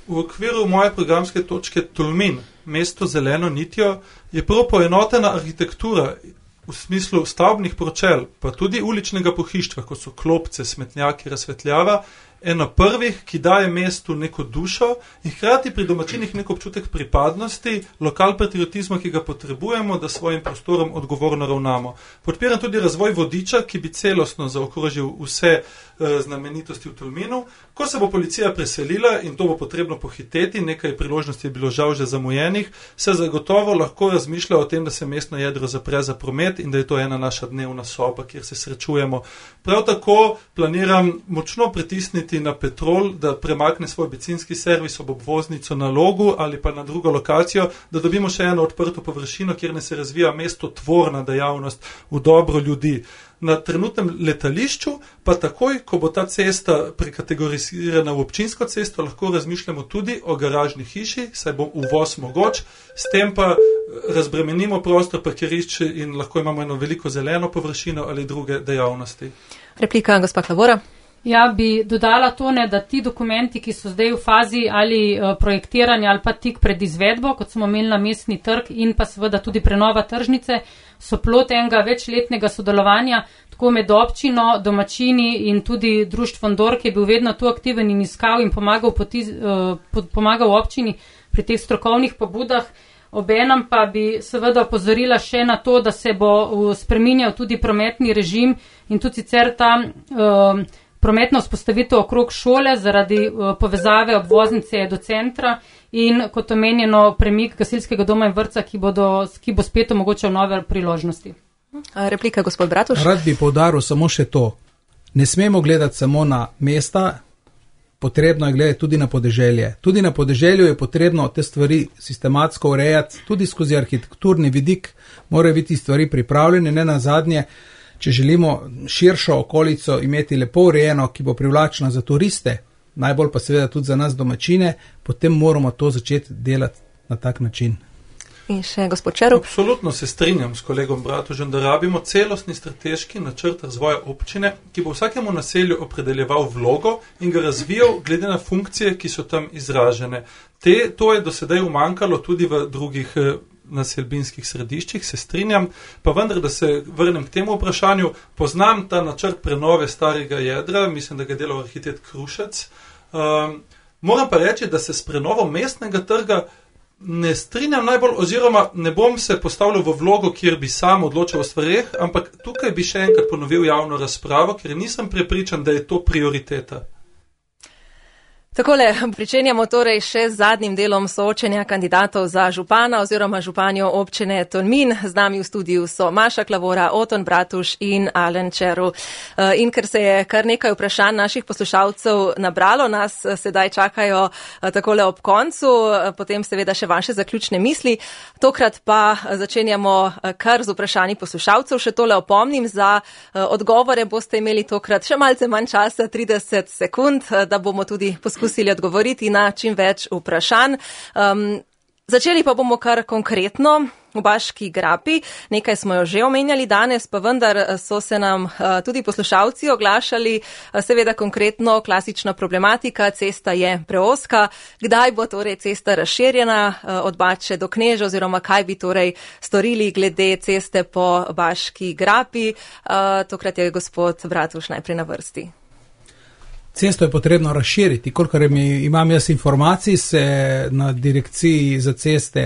Speaker 5: V okviru moje programske točke Tolmin, mesto zeleno nitjo, je prav poenotena arhitektura v smislu stavbnih pročel, pa tudi uličnega pohištva, kot so klopce, smetnjaki, razsvetljava, eno prvih, ki daje mestu neko dušo in hkrati pri domačinih nek občutek pripadnosti, lokal patriotizma, ki ga potrebujemo, da svojim prostorom odgovorno ravnamo. Podpiram tudi razvoj vodiča, ki bi celostno zaokrožil vse znamenitosti v Tolminu. Ko se bo policija preselila in to bo potrebno pohiteti, nekaj priložnosti je bilo žal že zamujenih, se zagotovo lahko razmišlja o tem, da se mestno jedro zapre za promet in da je to ena naša dnevna soba, kjer se srečujemo. Prav tako planiram močno pritisniti na Petrol, da premakne svoj bencinski servis ob obvoznico na Logu ali pa na drugo lokacijo, da dobimo še eno odprto površino, kjer ne se razvija mestotvorna dejavnost v dobro ljudi. Na trenutnem letališču pa takoj, ko bo ta cesta prekategorizirana v občinsko cesto, lahko razmišljamo tudi o garažni hiši, saj bo uvoz mogoč, s tem pa razbremenimo prostor parkirišč in lahko imamo eno veliko zeleno površino ali druge dejavnosti.
Speaker 2: Replika, gospa Klavora.
Speaker 4: Ja, bi dodala to, da ti dokumenti, ki so zdaj v fazi ali projektiranja ali pa tik pred izvedbo, kot smo imeli na mestni trg in pa seveda tudi prenova tržnice, so plod enega večletnega sodelovanja tako med občino, domačini in tudi društvom DOR, ki je bil vedno tu aktiven in iskal in pomagal občini pri teh strokovnih pobudah. Obenem pa bi seveda opozorila še na to, da se bo spreminjal tudi prometni režim in tudi sicer ta prometno vzpostavitev okrog šole zaradi povezave obvoznice do centra in kot omenjeno premik gasilskega doma in vrtca, ki bo spet omogočal nove priložnosti.
Speaker 2: Replika, gospod Bratuš.
Speaker 3: Rad bi poudaril samo še to. Ne smemo gledati samo na mesta, potrebno je gledati tudi na podeželje. Tudi na podeželju je potrebno te stvari sistematsko urejati, tudi skozi arhitekturni vidik morajo biti stvari pripravljene, ne nazadnje. Če želimo širšo okolico imeti lepo urejeno, ki bo privlačna za turiste, najbolj pa seveda tudi za nas domačine, potem moramo to začeti delati na tak način.
Speaker 2: In še gospod Červ.
Speaker 5: Absolutno se strinjam s kolegom Bratužem, da rabimo celostni strateški načrt razvoja občine, ki bo vsakemu naselju opredeljeval vlogo in ga razvijal glede na funkcije, ki so tam izražene. To je do sedaj umanjkalo tudi v drugih naselbinskih središčih, se strinjam, pa vendar, da se vrnem k temu vprašanju, poznam ta načrt prenove starega jedra, mislim, da ga je delal arhitekt Krušec. Moram pa reči, da se s prenovo mestnega trga ne strinjam najbolj, oziroma ne bom se postavljal v vlogo, kjer bi sam odločal o stvareh, ampak tukaj bi še enkrat ponovil javno razpravo, ker nisem prepričan, da je to prioriteta.
Speaker 2: Takole, pričenjamo torej še z zadnjim delom soočenja kandidatov za župana oziroma županjo občine Tolmin. Z nami v studiu so Maša Klavora, Oton Bratuš in Alen Červ. In ker se je kar nekaj vprašanj naših poslušalcev nabralo, nas sedaj čakajo takole ob koncu, potem seveda še vaše zaključne misli. Tokrat pa začenjamo kar z vprašanji poslušalcev. Še tole opomnim, za odgovore boste imeli tokrat še malce manj časa, 30 sekund, da bomo tudi poskusili odgovoriti na čim več vprašanj. Začeli pa bomo kar konkretno v Baški grapi. Nekaj smo jo že omenjali danes, pa vendar so se nam tudi poslušalci oglašali. Seveda konkretno klasična problematika, cesta je preoska. Kdaj bo torej cesta razširjena od Bače do Kneža oziroma kaj bi torej storili glede ceste po Baški grapi? Tokrat je gospod Bratuš najprej na vrsti.
Speaker 3: Cesto je potrebno razširiti. Kolikor imam jaz informacij, se na direkciji za ceste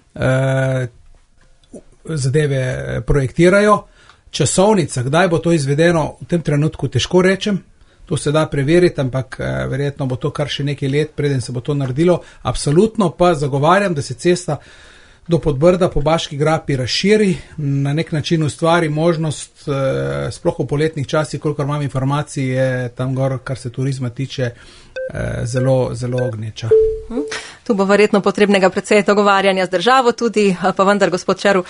Speaker 3: zadeve projektirajo. Časovnica, kdaj bo to izvedeno, v tem trenutku težko rečem. To se da preveriti, ampak verjetno bo to kar še nekaj let, preden se bo to naredilo. Absolutno pa zagovarjam, da se cesta do Podbrda po Baški grapi razširi, na nek način ustvari možnost, sploh v poletnih časih, kolikor imam informacij, je tam gor, kar se turizma tiče, zelo, zelo ognječa.
Speaker 2: Tu bo verjetno potrebnega precej dogovarjanja z državo tudi, pa vendar, gospod Červ.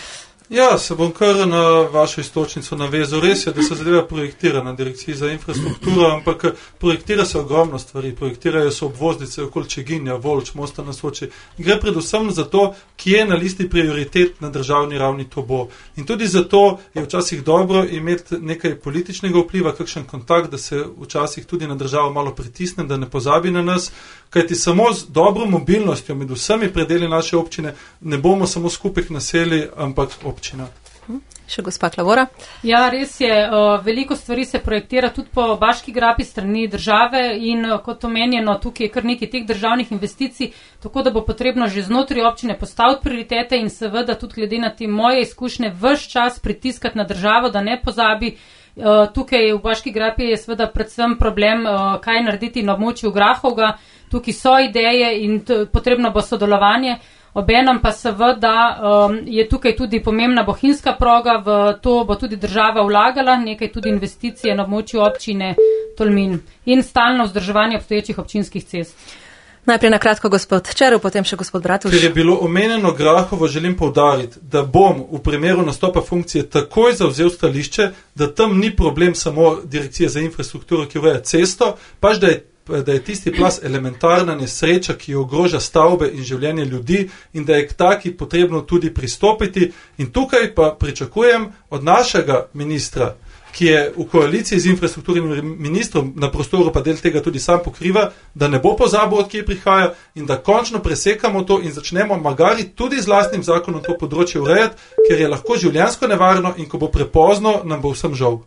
Speaker 5: Ja, se bom kar na vašo istočnico navezal. Res je, da se zadeva projektira na Direkciji za infrastrukturo, ampak projektira se ogromno stvari. Projektirajo se obvoznice okoli Čeginja, Volč, Mosta na Soči. Gre predvsem za to, kje na listi prioritet na državni ravni to bo. In tudi zato je včasih dobro imeti nekaj političnega vpliva, kakšen kontakt, da se včasih tudi na državo malo pritisne, da ne pozabi na nas, kajti samo z dobro mobilnostjo med vsemi predeli naše občine ne bomo samo skupaj naseli, ampak občina.
Speaker 2: Še gospa Klavora.
Speaker 4: Ja, res je. Veliko stvari se projektira tudi po Baški grapi strani države in kot omenjeno, tukaj je kar nekaj teh državnih investicij, tako da bo potrebno že znotraj občine postaviti prioritete in seveda tudi glede na te moje izkušnje ves čas pritiskati na državo, da ne pozabi. Tukaj v Baški grapi je seveda predvsem problem, kaj narediti na območju Grahovga. Tukaj so ideje in potrebno bo sodelovanje. Obenem pa seveda je tukaj tudi pomembna bohinjska proga, v to bo tudi država vlagala, nekaj tudi investicije na območju občine Tolmin in stalno vzdrževanje obstoječih občinskih cest.
Speaker 2: Najprej na kratko gospod Červ, potem še gospod Bratuš.
Speaker 5: Ker je bilo omenjeno Grahovo, želim poudariti, da bom v primeru nastopa funkcije takoj zavzel stališče, da tam ni problem samo Direkcija za infrastrukturo, ki ureja cesto, pač da je tisti plaz elementarna nesreča, ki ogroža stavbe in življenje ljudi in da je k taki potrebno tudi pristopiti. In tukaj pa pričakujem od našega ministra, ki je v koaliciji z infrastrukturnim ministrom, na prostoru pa del tega tudi sam pokriva, da ne bo pozabil, od kje prihaja in da končno presekamo to in začnemo magari tudi z lastnim zakonom to področje urejati, ker je lahko življenjsko nevarno in ko bo prepozno, nam bo vsem žal.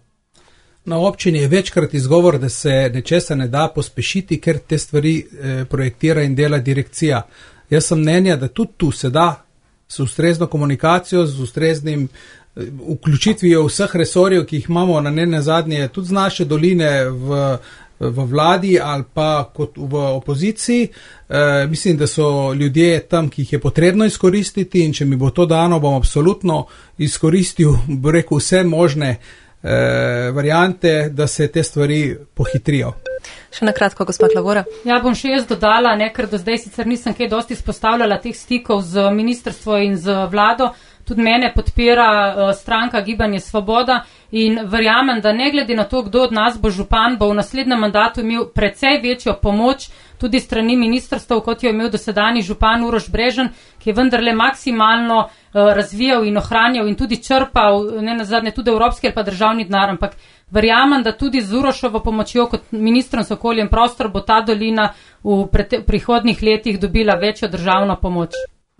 Speaker 3: Na občini je večkrat izgovor, da se nečesa ne da pospešiti, ker te stvari projektira in dela direkcija. Jaz sem mnenja, da tudi tu se da s ustrezno komunikacijo, z ustreznim vključitvijo vseh resorjev, ki jih imamo na nenazadnje tudi z naše doline v vladi ali pa kot v opoziciji. Mislim, da so ljudje tam, ki jih je potrebno izkoristiti in če mi bo to dano, bom absolutno izkoristil, bo rekel, vse možne variante, da se te stvari pohitrijo.
Speaker 2: Še na kratko, gospod Klavora.
Speaker 4: Ja, bom še jaz dodala, ker do zdaj sicer nisem kaj dosti izpostavljala teh stikov z ministrstvo in z vlado. Tudi mene podpira stranka Gibanje Svoboda in verjamem, da ne glede na to, kdo od nas bo župan, bo v naslednjem mandatu imel precej večjo pomoč tudi strani ministrstv, kot jo imel dosedanji župan Uroš Brežan, ki je vendarle maksimalno razvijal in ohranjal in tudi črpal, ne nazadnje tudi evropski ali pa državni denar, ampak verjamem, da tudi z Urošovo pomočjo kot ministrom za okolje in prostor bo ta dolina v prihodnjih letih dobila večjo državno pomoč.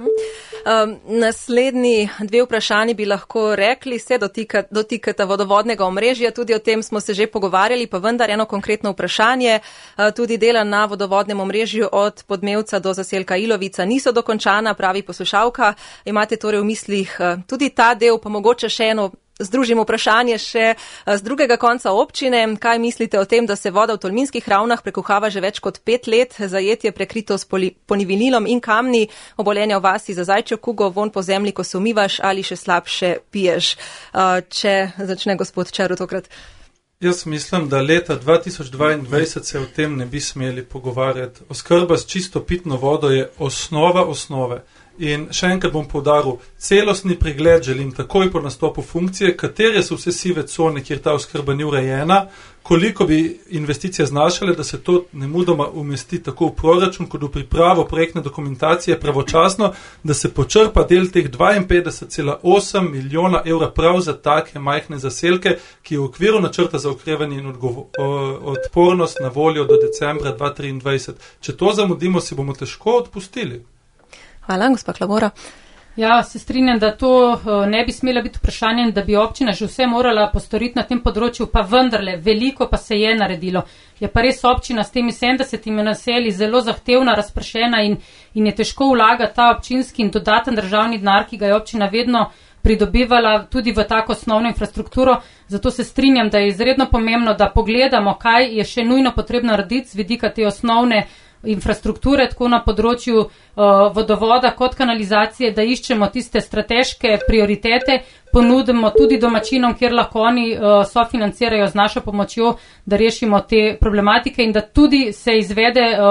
Speaker 2: Naslednji dve vprašanji bi lahko rekli, se dotikata vodovodnega omrežja, tudi o tem smo se že pogovarjali, pa vendar eno konkretno vprašanje. Tudi dela na vodovodnem omrežju od Podmevca do zaselka Ilovica niso dokončana, pravi poslušalka. Imate torej v mislih tudi ta del, pa mogoče še eno združimo vprašanje še z drugega konca občine. Kaj mislite o tem, da se voda v Tolminskih Ravnah prekuhava že več kot 5 let, zajetje prekrito s ponivinilom in kamni, obolenja v vasi za zajčjo kugo, von po zemlji, ko se umivaš ali še slabše piješ? Če začne gospod Červ tokrat.
Speaker 5: Jaz mislim, da leta 2022 se o tem ne bi smeli pogovarjati. Oskrba s čisto pitno vodo je osnova osnove. In še enkrat bom poudaril, celostni pregled želim takoj po nastopu funkcije, katere so vse sive cone, kjer ta oskrba ni urejena, koliko bi investicije znašale, da se to nemudoma umesti tako v proračun, kot v pripravo projektne dokumentacije pravočasno, da se počrpa del teh 52,8 milijona evra prav za take majhne zaselke, ki je v okviru načrta za okrevanje in odpornost na voljo do decembra 2023. Če to zamudimo, si bomo težko odpustili.
Speaker 2: Hvala, gospod Klavora.
Speaker 4: Ja, se strinjam, da to ne bi smela biti vprašanje, da bi občina že vse morala postoriti na tem področju, pa vendarle, veliko pa se je naredilo. Je pa res občina s temi 70 naselji zelo zahtevna, razpršena in je težko vlagati ta občinski in dodaten državni denar, ki ga je občina vedno pridobivala tudi v tako osnovno infrastrukturo. Zato se strinjam, da je izredno pomembno, da pogledamo, kaj je še nujno potrebno narediti z vidika te osnovne infrastrukture, tako na področju vodovoda kot kanalizacije, da iščemo tiste strateške prioritete, ponudimo tudi domačinom, kjer lahko oni sofinancirajo z našo pomočjo, da rešimo te problematike in da tudi se izvede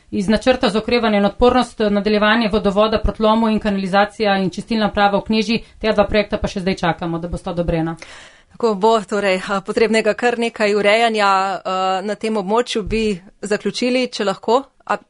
Speaker 4: iz načrta za okrevanje in odpornost, nadaljevanje vodovoda, protlomu in kanalizacija in čistilna prava v Knežji. Te dva projekta pa še zdaj čakamo, da bosta odobrena.
Speaker 2: Tako bo torej potrebnega kar nekaj urejanja na tem območju, bi zaključili, če lahko.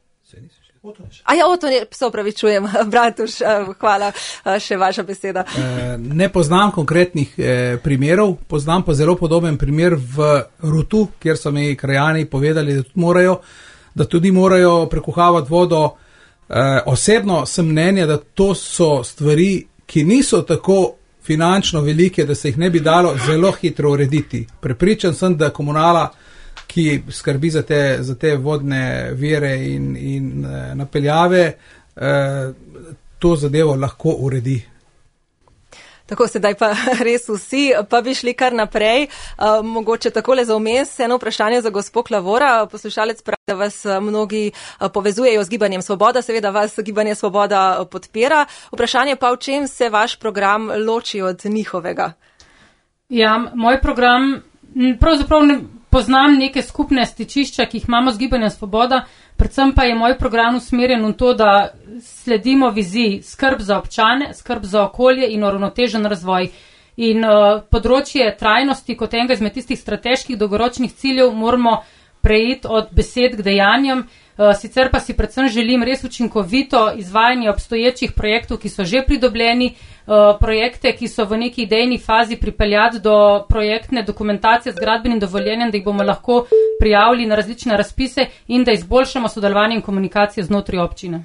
Speaker 2: Se opravičujem, Bratuš, hvala, še vaša beseda.
Speaker 3: Ne poznam konkretnih primerov, poznam pa zelo podoben primer v Rutu, kjer so mi krajani povedali, da tudi morajo prekuhavati vodo. Osebno sem mnenja, da to so stvari, ki niso tako finančno velike, da se jih ne bi dalo zelo hitro urediti. Prepričan sem, da komunala, ki skrbi za te vodne vire in napeljave, to zadevo lahko uredi.
Speaker 2: Tako, sedaj pa res vsi, pa bi šli kar naprej. Mogoče takole za vmes, eno vprašanje za gospod Klavora. Poslušalec pravi, da vas mnogi povezujejo z Gibanjem Svoboda, seveda vas Gibanje Svoboda podpira. Vprašanje pa, v čem se vaš program loči od njihovega?
Speaker 4: Ja, moj program, pravzaprav ne poznam neke skupne stičišča, ki jih imamo z Gibanjem Svoboda, predvsem pa je moj program usmerjen v to, da sledimo viziji skrb za občane, skrb za okolje in uravnotežen razvoj. In področje trajnosti kot enega izmed tistih strateških dolgoročnih ciljev moramo preiti od besed k dejanjem. Sicer pa si predvsem želim res učinkovito izvajanje obstoječih projektov, ki so že pridobljeni, projekte, ki so v neki idejni fazi pripeljati do projektne dokumentacije z gradbenim dovoljenjem, da jih bomo lahko prijavili na različne razpise in da izboljšamo sodelovanje in komunikacijo znotraj občine.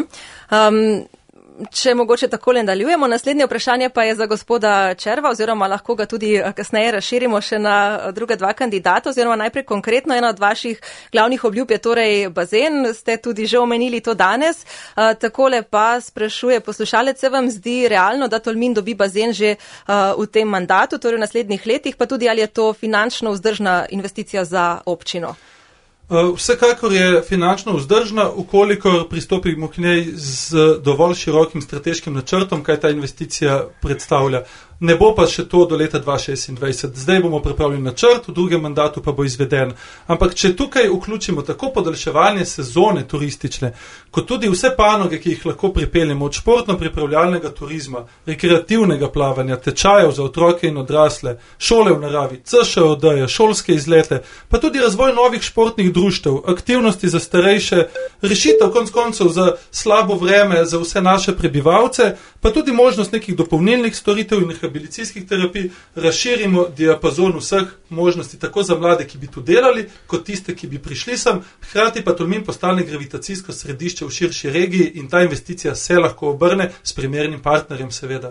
Speaker 2: Če mogoče takole nadaljujemo, naslednje vprašanje pa je za gospoda Červa, oziroma lahko ga tudi kasneje razširimo še na druga dva kandidata, oziroma najprej konkretno ena od vaših glavnih obljub je torej bazen, ste tudi že omenili to danes. Takole pa sprašuje poslušalec, se vam zdi realno, da Tolmin dobi bazen že v tem mandatu, torej v naslednjih letih, pa tudi ali je to finančno vzdržna investicija za občino?
Speaker 5: Vsekakor je finančno vzdržna, ukolikor pristopimo k njej z dovolj širokim strateškim načrtom, kaj ta investicija predstavlja. Ne bo pa še to do leta 2026. Zdaj bomo pripravili načrt, v drugem mandatu pa bo izveden. Ampak če tukaj vključimo tako podaljševanje sezone turistične, kot tudi vse panoge, ki jih lahko pripeljemo, od športno-pripravljalnega turizma, rekreativnega plavanja, tečajev za otroke in odrasle, šole v naravi, CŠOD-je, šolske izlete, pa tudi razvoj novih športnih društev, aktivnosti za starejše, rešitev konec koncev za slabo vreme za vse naše prebivalce, pa tudi možnost nekih dopolnilnih storitev in rehabilitacijskih terapij, razširimo diapazon vseh možnosti, tako za mlade, ki bi tu delali, kot tiste, ki bi prišli sem, hkrati pa Tolmin postane gravitacijsko središče v širši regiji in ta investicija se lahko obrne s primernim partnerjem, seveda.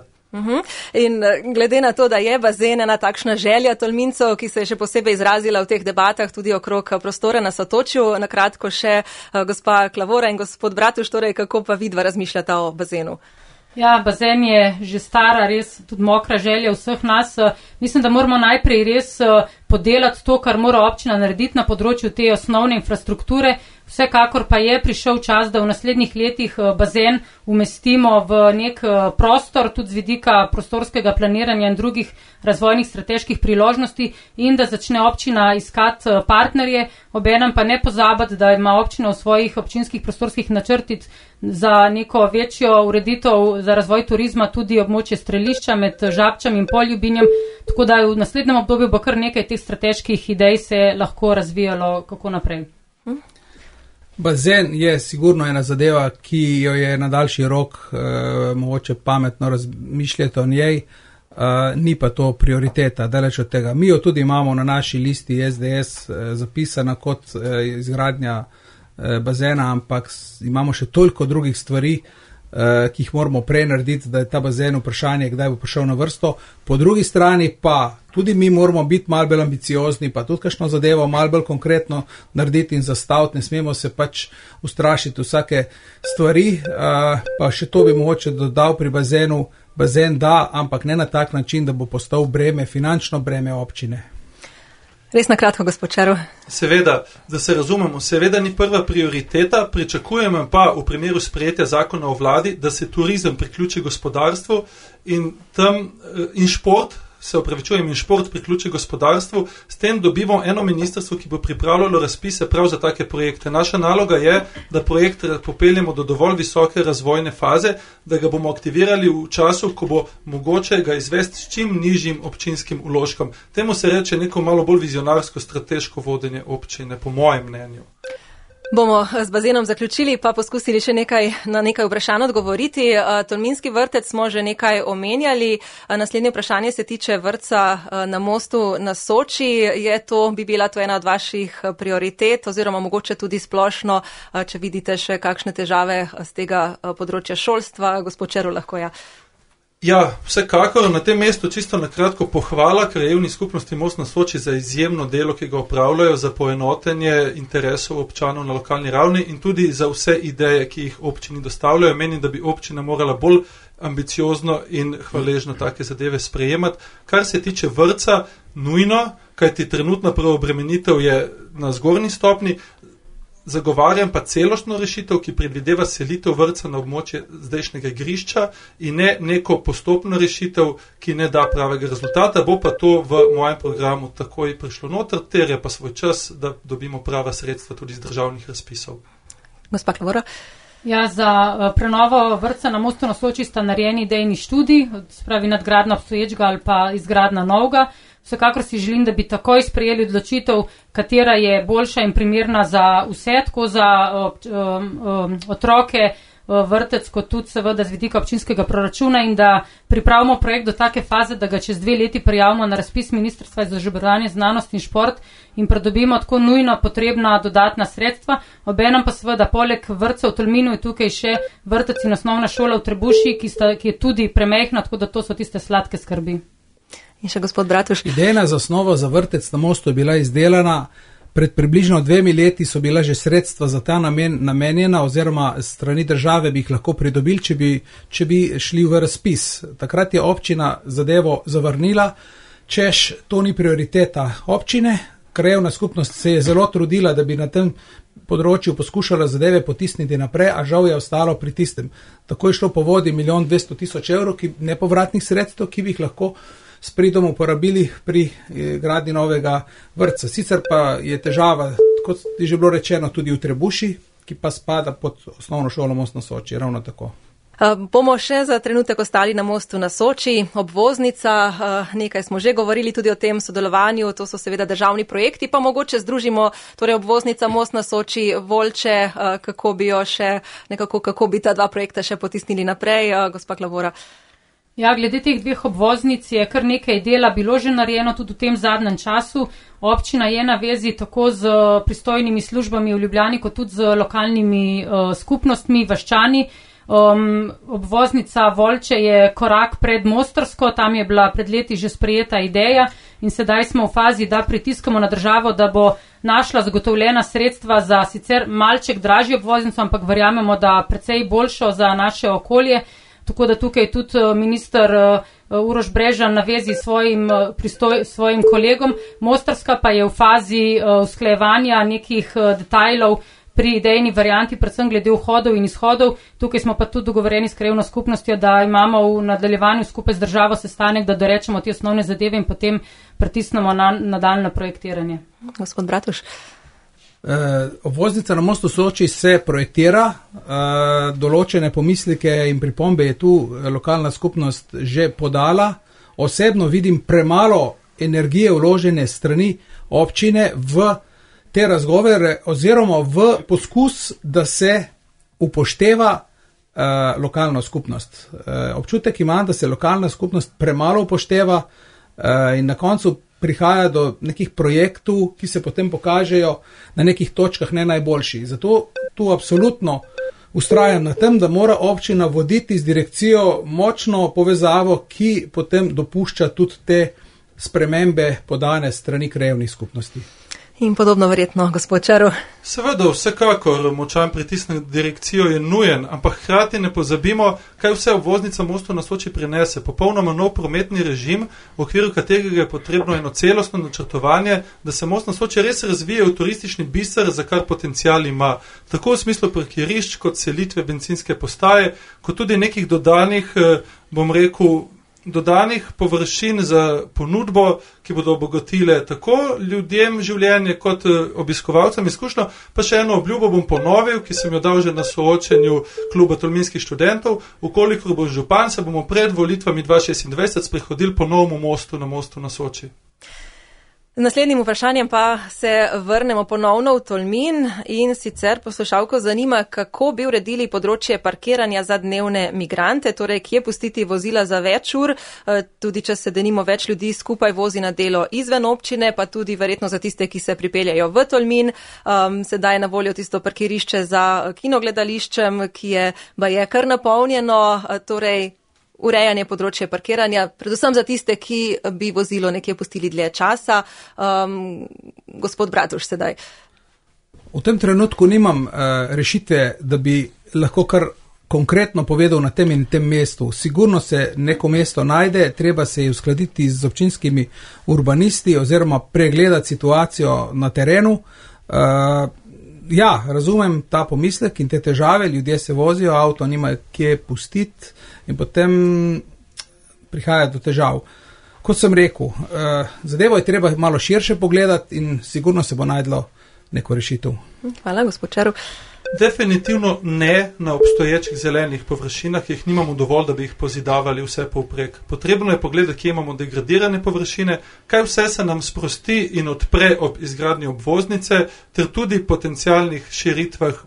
Speaker 2: In glede na to, da je bazen ena takšna želja Tolmincev, ki se je še posebej izrazila v teh debatah tudi okrog prostora na Sotočju, na kratko še gospa Klavora in gospod Bratuš, torej kako pa vidva razmišljata o bazenu?
Speaker 4: Ja, bazen je že stara, res tudi mokra želja vseh nas. Mislim, da moramo najprej res podelati to, kar mora občina narediti na področju te osnovne infrastrukture. Vsekakor pa je prišel čas, da v naslednjih letih bazen umestimo v nek prostor, tudi z vidika prostorskega planiranja in drugih razvojnih strateških priložnosti in da začne občina iskati partnerje, obenem pa ne pozabiti, da ima občina v svojih občinskih prostorskih načrtih za neko večjo ureditev za razvoj turizma tudi območje strelišča med Žabčem in Poljubinjem, tako da v naslednjem obdobju bo kar nekaj teh strateških idej se lahko razvijalo kako naprej.
Speaker 3: Bazen je sigurno ena zadeva, ki jo je na daljši rok mogoče pametno razmišljati o njej, ni pa to prioriteta, daleč od tega. Mi jo tudi imamo na naši listi SDS zapisana kot izgradnja bazena, ampak imamo še toliko drugih stvari, ki jih moramo prej narediti, da je ta bazen vprašanje, kdaj bo prišel na vrsto. Po drugi strani pa tudi mi moramo biti malo bolj ambiciozni, pa tudi kakšno zadevo malo bolj konkretno narediti in zastaviti. Ne smemo se pač ustrašiti vsake stvari, pa še to bi mogoče dodal pri bazenu. Bazen da, ampak ne na tak način, da bo postal breme, finančno breme občine.
Speaker 2: Res na kratko, gospod Červ.
Speaker 5: Seveda, da se razumemo, seveda ni prva prioriteta, pričakujemo pa v primeru sprejetja zakona o vladi, da se turizem priključi gospodarstvu in šport in šport priključi gospodarstvu, s tem dobimo eno ministrstvo, ki bo pripravljalo razpise prav za take projekte. Naša naloga je, da projekt popeljemo do dovolj visoke razvojne faze, da ga bomo aktivirali v času, ko bo mogoče ga izvesti s čim nižjim občinskim vložkom. Temu se reče neko malo bolj vizionarsko, strateško vodenje občine, po mojem mnenju.
Speaker 2: Bomo z bazenom zaključili, pa poskusili še na nekaj vprašanj odgovoriti. Tolminski vrtec smo že nekaj omenjali. Naslednje vprašanje se tiče vrtca na mostu na Soči. Bi bila to ena od vaših prioritet oziroma mogoče tudi splošno, če vidite še kakšne težave z tega področja šolstva? Gospod Čeru, lahko ja.
Speaker 5: Ja, vsekakor na tem mestu čisto nakratko pohvala krajevni skupnosti Most na Soči za izjemno delo, ki ga opravljajo, za poenotenje interesov občanov na lokalni ravni in tudi za vse ideje, ki jih občini dostavljajo. Menim, da bi občina morala bolj ambiciozno in hvaležno take zadeve sprejemati. Kar se tiče vrtca, nujno, kajti trenutna preobremenitev je na zgornji stopni. Zagovarjam pa celoštno rešitev, ki predvideva selitev vrtca na območje zdajšnjega igrišča in ne neko postopno rešitev, ki ne da pravega rezultata. Bo pa to v mojem programu takoj prišlo noter, terja pa svoj čas, da dobimo prava sredstva tudi z državnih razpisov.
Speaker 2: Gospa Klavora.
Speaker 4: Ja, za prenovo vrtca na Mostu na Soči sta narejeni idejni študij, spravi nadgradnja obstoječega ali pa izgradnja novega. Vsekakor si želim, da bi takoj sprejeli odločitev, katera je boljša in primerna za vse, tako za otroke, vrtec, kot tudi seveda z vidika občinskega proračuna in da pripravimo projekt do take faze, da ga čez 2 leti prijavimo na razpis Ministrstva za izobraževanje, znanost in šport in pridobimo tako nujno potrebna dodatna sredstva. Obenem pa seveda poleg vrtca v Tolminu je tukaj še vrtec in osnovna šola v Trebuši, ki je tudi premehna, tako da to so tiste sladke skrbi.
Speaker 2: In še gospod Bratuš.
Speaker 3: Idejna zasnova za vrtec na Mostu je bila izdelana, pred približno 2 leti so bila že sredstva za ta namen namenjena oziroma strani države bi jih lahko pridobili, če bi šli v razpis. Takrat je občina zadevo zavrnila, češ to ni prioriteta občine. Krajevna skupnost se je zelo trudila, da bi na tem področju poskušala zadeve potisniti naprej, a žal je ostalo pri tistem. Tako je šlo po vodi 1 200 000 evrov nepovratnih sredstev, ki bi jih lahko s pridom uporabili pri gradnji novega vrtca. Sicer pa je težava, kot je že bilo rečeno, tudi v Trebuši, ki pa spada pod osnovno šolo Most na Soči, ravno tako.
Speaker 2: Bomo še za trenutek ostali na Mostu na Soči. Obvoznica, nekaj smo že govorili tudi o tem sodelovanju, to so seveda državni projekti, pa mogoče združimo, torej obvoznica Most na Soči, Volče, kako bi ta 2 projekta še potisnili naprej, gospa Klavora.
Speaker 4: Ja, glede teh 2 obvoznic je kar nekaj dela bilo že narejeno tudi v tem zadnjem času. Občina je na vezi tako z pristojnimi službami v Ljubljani, kot tudi z lokalnimi skupnostmi, vaščani. Obvoznica Volče je korak pred Mostarsko, tam je bila pred leti že sprejeta ideja in sedaj smo v fazi, da pritiskamo na državo, da bo našla zagotovljena sredstva za sicer malček dražjo obvoznico, ampak verjamemo, da precej boljšo za naše okolje. Tako da tukaj tudi minister Uroš Brežan na vezi s svojim kolegom. Mostarska pa je v fazi usklajevanja nekih detajlov pri idejni varianti, predvsem glede vhodov in izhodov. Tukaj smo pa tudi dogovoreni s krajevno skupnostjo, da imamo v nadaljevanju skupaj z državo sestanek, da dorečemo te osnovne zadeve in potem pritisnemo na nadaljnje projektiranje.
Speaker 2: Gospod Bratuš.
Speaker 3: Obvoznica na Mostu Soči se projektira, določene pomisleke in pripombe je tu lokalna skupnost že podala. Osebno vidim premalo energije vložene strani občine v te razgovore oziroma v poskus, da se upošteva lokalno skupnost. Občutek imam, da se lokalna skupnost premalo upošteva in na koncu prihaja do nekih projektov, ki se potem pokažejo na nekih točkah ne najboljši. Zato tu absolutno ustrajam na tem, da mora občina voditi z direkcijo močno povezavo, ki potem dopušča tudi te spremembe podane strani krajevnih skupnosti.
Speaker 2: In podobno verjetno, gospod Čaru.
Speaker 5: Seveda, vsekakor močan pritisk na direkcijo je nujen, ampak hkrati ne pozabimo, kaj vse obvoznica Mostu na Soči prinese. Popolnoma nov prometni režim, v okviru katerega je potrebno eno celostno načrtovanje, da se Most na Soči res razvije v turistični biser, za kar potencial ima. Tako v smislu parkirišč, kot selitve bencinske postaje, kot tudi nekih dodanih, bom rekel, dodanih površin za ponudbo, ki bodo obogatile tako ljudem življenje kot obiskovalcem izkušnjo. Pa še eno obljubo bom ponovil, ki sem jo dal že na soočenju kluba tolminskih študentov. Ukolikor bo župan, se bomo pred volitvami 2026 sprehodili po novemu mostu na Soči.
Speaker 2: Z naslednjim vprašanjem pa se vrnemo ponovno v Tolmin in sicer poslušalko zanima, kako bi uredili področje parkiranja za dnevne migrante, torej kje pustiti vozila za več ur, tudi če se denimo več ljudi skupaj vozi na delo izven občine, pa tudi verjetno za tiste, ki se pripeljajo v Tolmin. Sedaj je na voljo tisto parkirišče za kinogledališčem, ki je kar napolnjeno, torej urejanje področje parkiranja, predvsem za tiste, ki bi vozilo nekje pustili dlje časa. Gospod Bratuš, sedaj.
Speaker 3: V tem trenutku nimam rešitve, da bi lahko kar konkretno povedal na tem in tem mestu. Sigurno se neko mesto najde, treba se je uskladiti z občinskimi urbanisti oziroma pregledati situacijo na terenu. Ja, razumem ta pomislek in te težave, ljudje se vozijo, avto nimajo kje pustiti in potem prihaja do težav. Kot sem rekel, zadevo je treba malo širše pogledati in sigurno se bo najdlo neko rešitev.
Speaker 2: Hvala, gospod Čeru.
Speaker 5: Definitivno ne na obstoječih zelenih površinah, ki jih nimamo dovolj, da bi jih pozidavali vse povprek. Potrebno je pogledati, kje imamo degradirane površine, kaj vse se nam sprosti in odpre ob izgradnji obvoznice, ter tudi potencialnih širitvah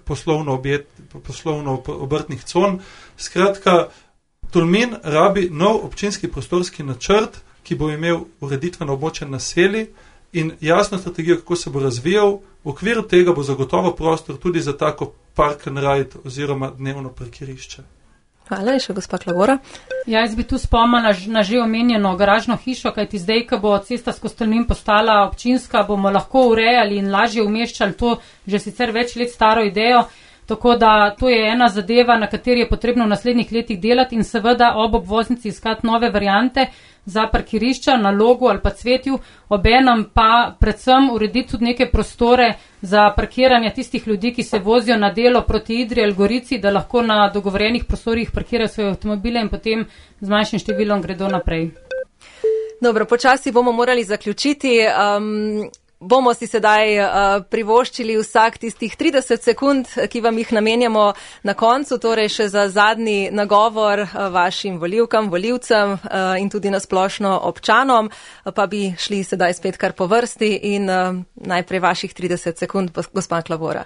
Speaker 5: poslovno-obrtnih con. Skratka, Tolmin rabi nov občinski prostorski načrt, ki bo imel ureditveno območje naselij in jasno strategijo, kako se bo razvijal. V okviru tega bo zagotovo prostor tudi za tako park and ride oziroma dnevno parkirišče.
Speaker 2: Hvala, še gospa Klavora.
Speaker 4: Ja, jaz bi tu spomnila na že omenjeno garažno hišo, kajti zdaj, ko bo cesta skozi Tolmin postala občinska, bomo lahko urejali in lažje umeščali to že sicer več let staro idejo. Tako da to je ena zadeva, na kateri je potrebno v naslednjih letih delati in seveda ob obvoznici iskati nove variante za parkirišča na Logu ali pa Cvetju, obenem pa predvsem urediti tudi neke prostore za parkiranje tistih ljudi, ki se vozijo na delo proti Idri ali Gorici, da lahko na dogovorjenih prostorih parkirajo svoje avtomobile in potem z manjšim številom gredo naprej.
Speaker 2: Dobro, počasi bomo morali zaključiti. Bomo si sedaj privoščili vsak tistih 30 sekund, ki vam jih namenjamo na koncu, torej še za zadnji nagovor vašim volivkam, volivcem in tudi nasplošno občanom, pa bi šli sedaj spet kar po vrsti in najprej vaših 30 sekund, gospa Klavora.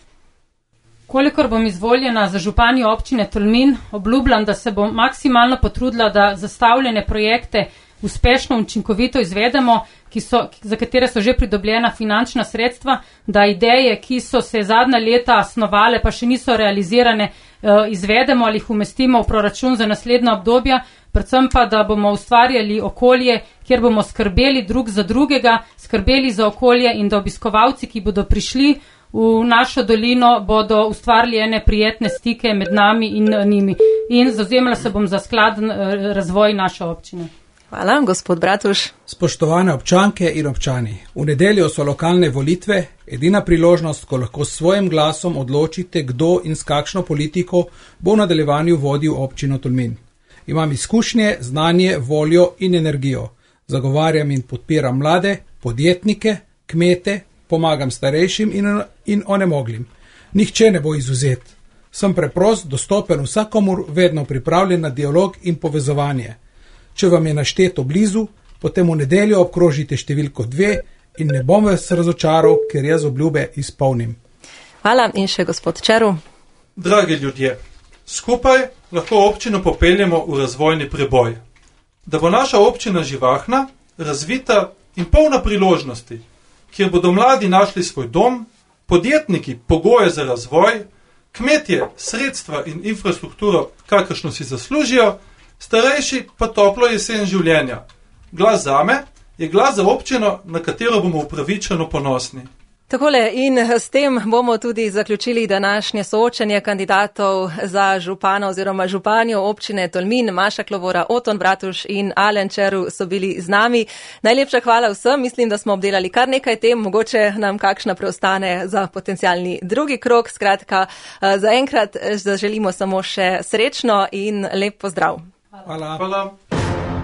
Speaker 4: Kolikor bom izvoljena za županjo občine Tolmin, obljubljam, da se bom maksimalno potrudila, da zastavljene projekte uspešno in učinkovito izvedemo, za katere so že pridobljena finančna sredstva, da ideje, ki so se zadnja leta snovale, pa še niso realizirane, izvedemo ali jih umestimo v proračun za naslednja obdobja, predvsem pa, da bomo ustvarjali okolje, kjer bomo skrbeli drug za drugega, skrbeli za okolje in da obiskovalci, ki bodo prišli v našo dolino, bodo ustvarili ene prijetne stike med nami in njimi. In zavzemala se bom za skladen razvoj naše občine.
Speaker 2: Hvala, gospod Bratuš.
Speaker 3: Spoštovane občanke in občani, v nedeljo so lokalne volitve, edina priložnost, ko lahko s svojim glasom odločite, kdo in s kakšno politiko bo v nadaljevanju vodil občino Tolmin. Imam izkušnje, znanje, voljo in energijo. Zagovarjam in podpiram mlade, podjetnike, kmete, pomagam starejšim in onemoglim. Nihče ne bo izuzet. Sem preprost, dostopen vsakomur, vedno pripravljen na dialog in povezovanje. Če vam je našteto blizu, potem v nedeljo obkrožite številko 2 in ne bom vas razočaral, ker jaz obljube izpolnim.
Speaker 2: Hvala in še gospod Čeru.
Speaker 5: Dragi ljudje, skupaj lahko občino popeljemo v razvojni preboj. Da bo naša občina živahna, razvita in polna priložnosti, kjer bodo mladi našli svoj dom, podjetniki pogoje za razvoj, kmetje sredstva in infrastrukturo, kakršno si zaslužijo, starejši pa toplo jesen življenja. Glas zame je glas za občino, na katero bomo upravičeno ponosni.
Speaker 2: Takole in s tem bomo tudi zaključili današnje soočenje kandidatov za župana oziroma županjo občine Tolmin. Maša Klavora, Oton Bratuš in Alen Čeru so bili z nami. Najlepša hvala vsem, mislim, da smo obdelali kar nekaj tem, mogoče nam kakšna preostane za potencialni drugi krog. Skratka, zaenkrat zaželimo samo še srečno in lep pozdrav.
Speaker 3: Hvala.
Speaker 5: Hvala.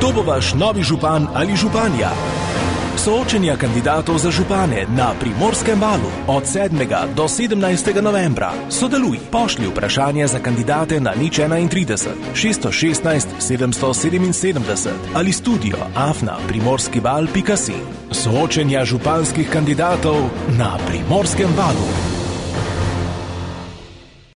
Speaker 1: Kdo bo vaš novi župan ali županja? Soočenja kandidatov za župane na Primorskem valu od 7. do 17. novembra. Sodeluj, pošlji vprašanje za kandidate na 031 616 777 ali studio@primorskival.si. Soočenja županskih kandidatov na Primorskem valu.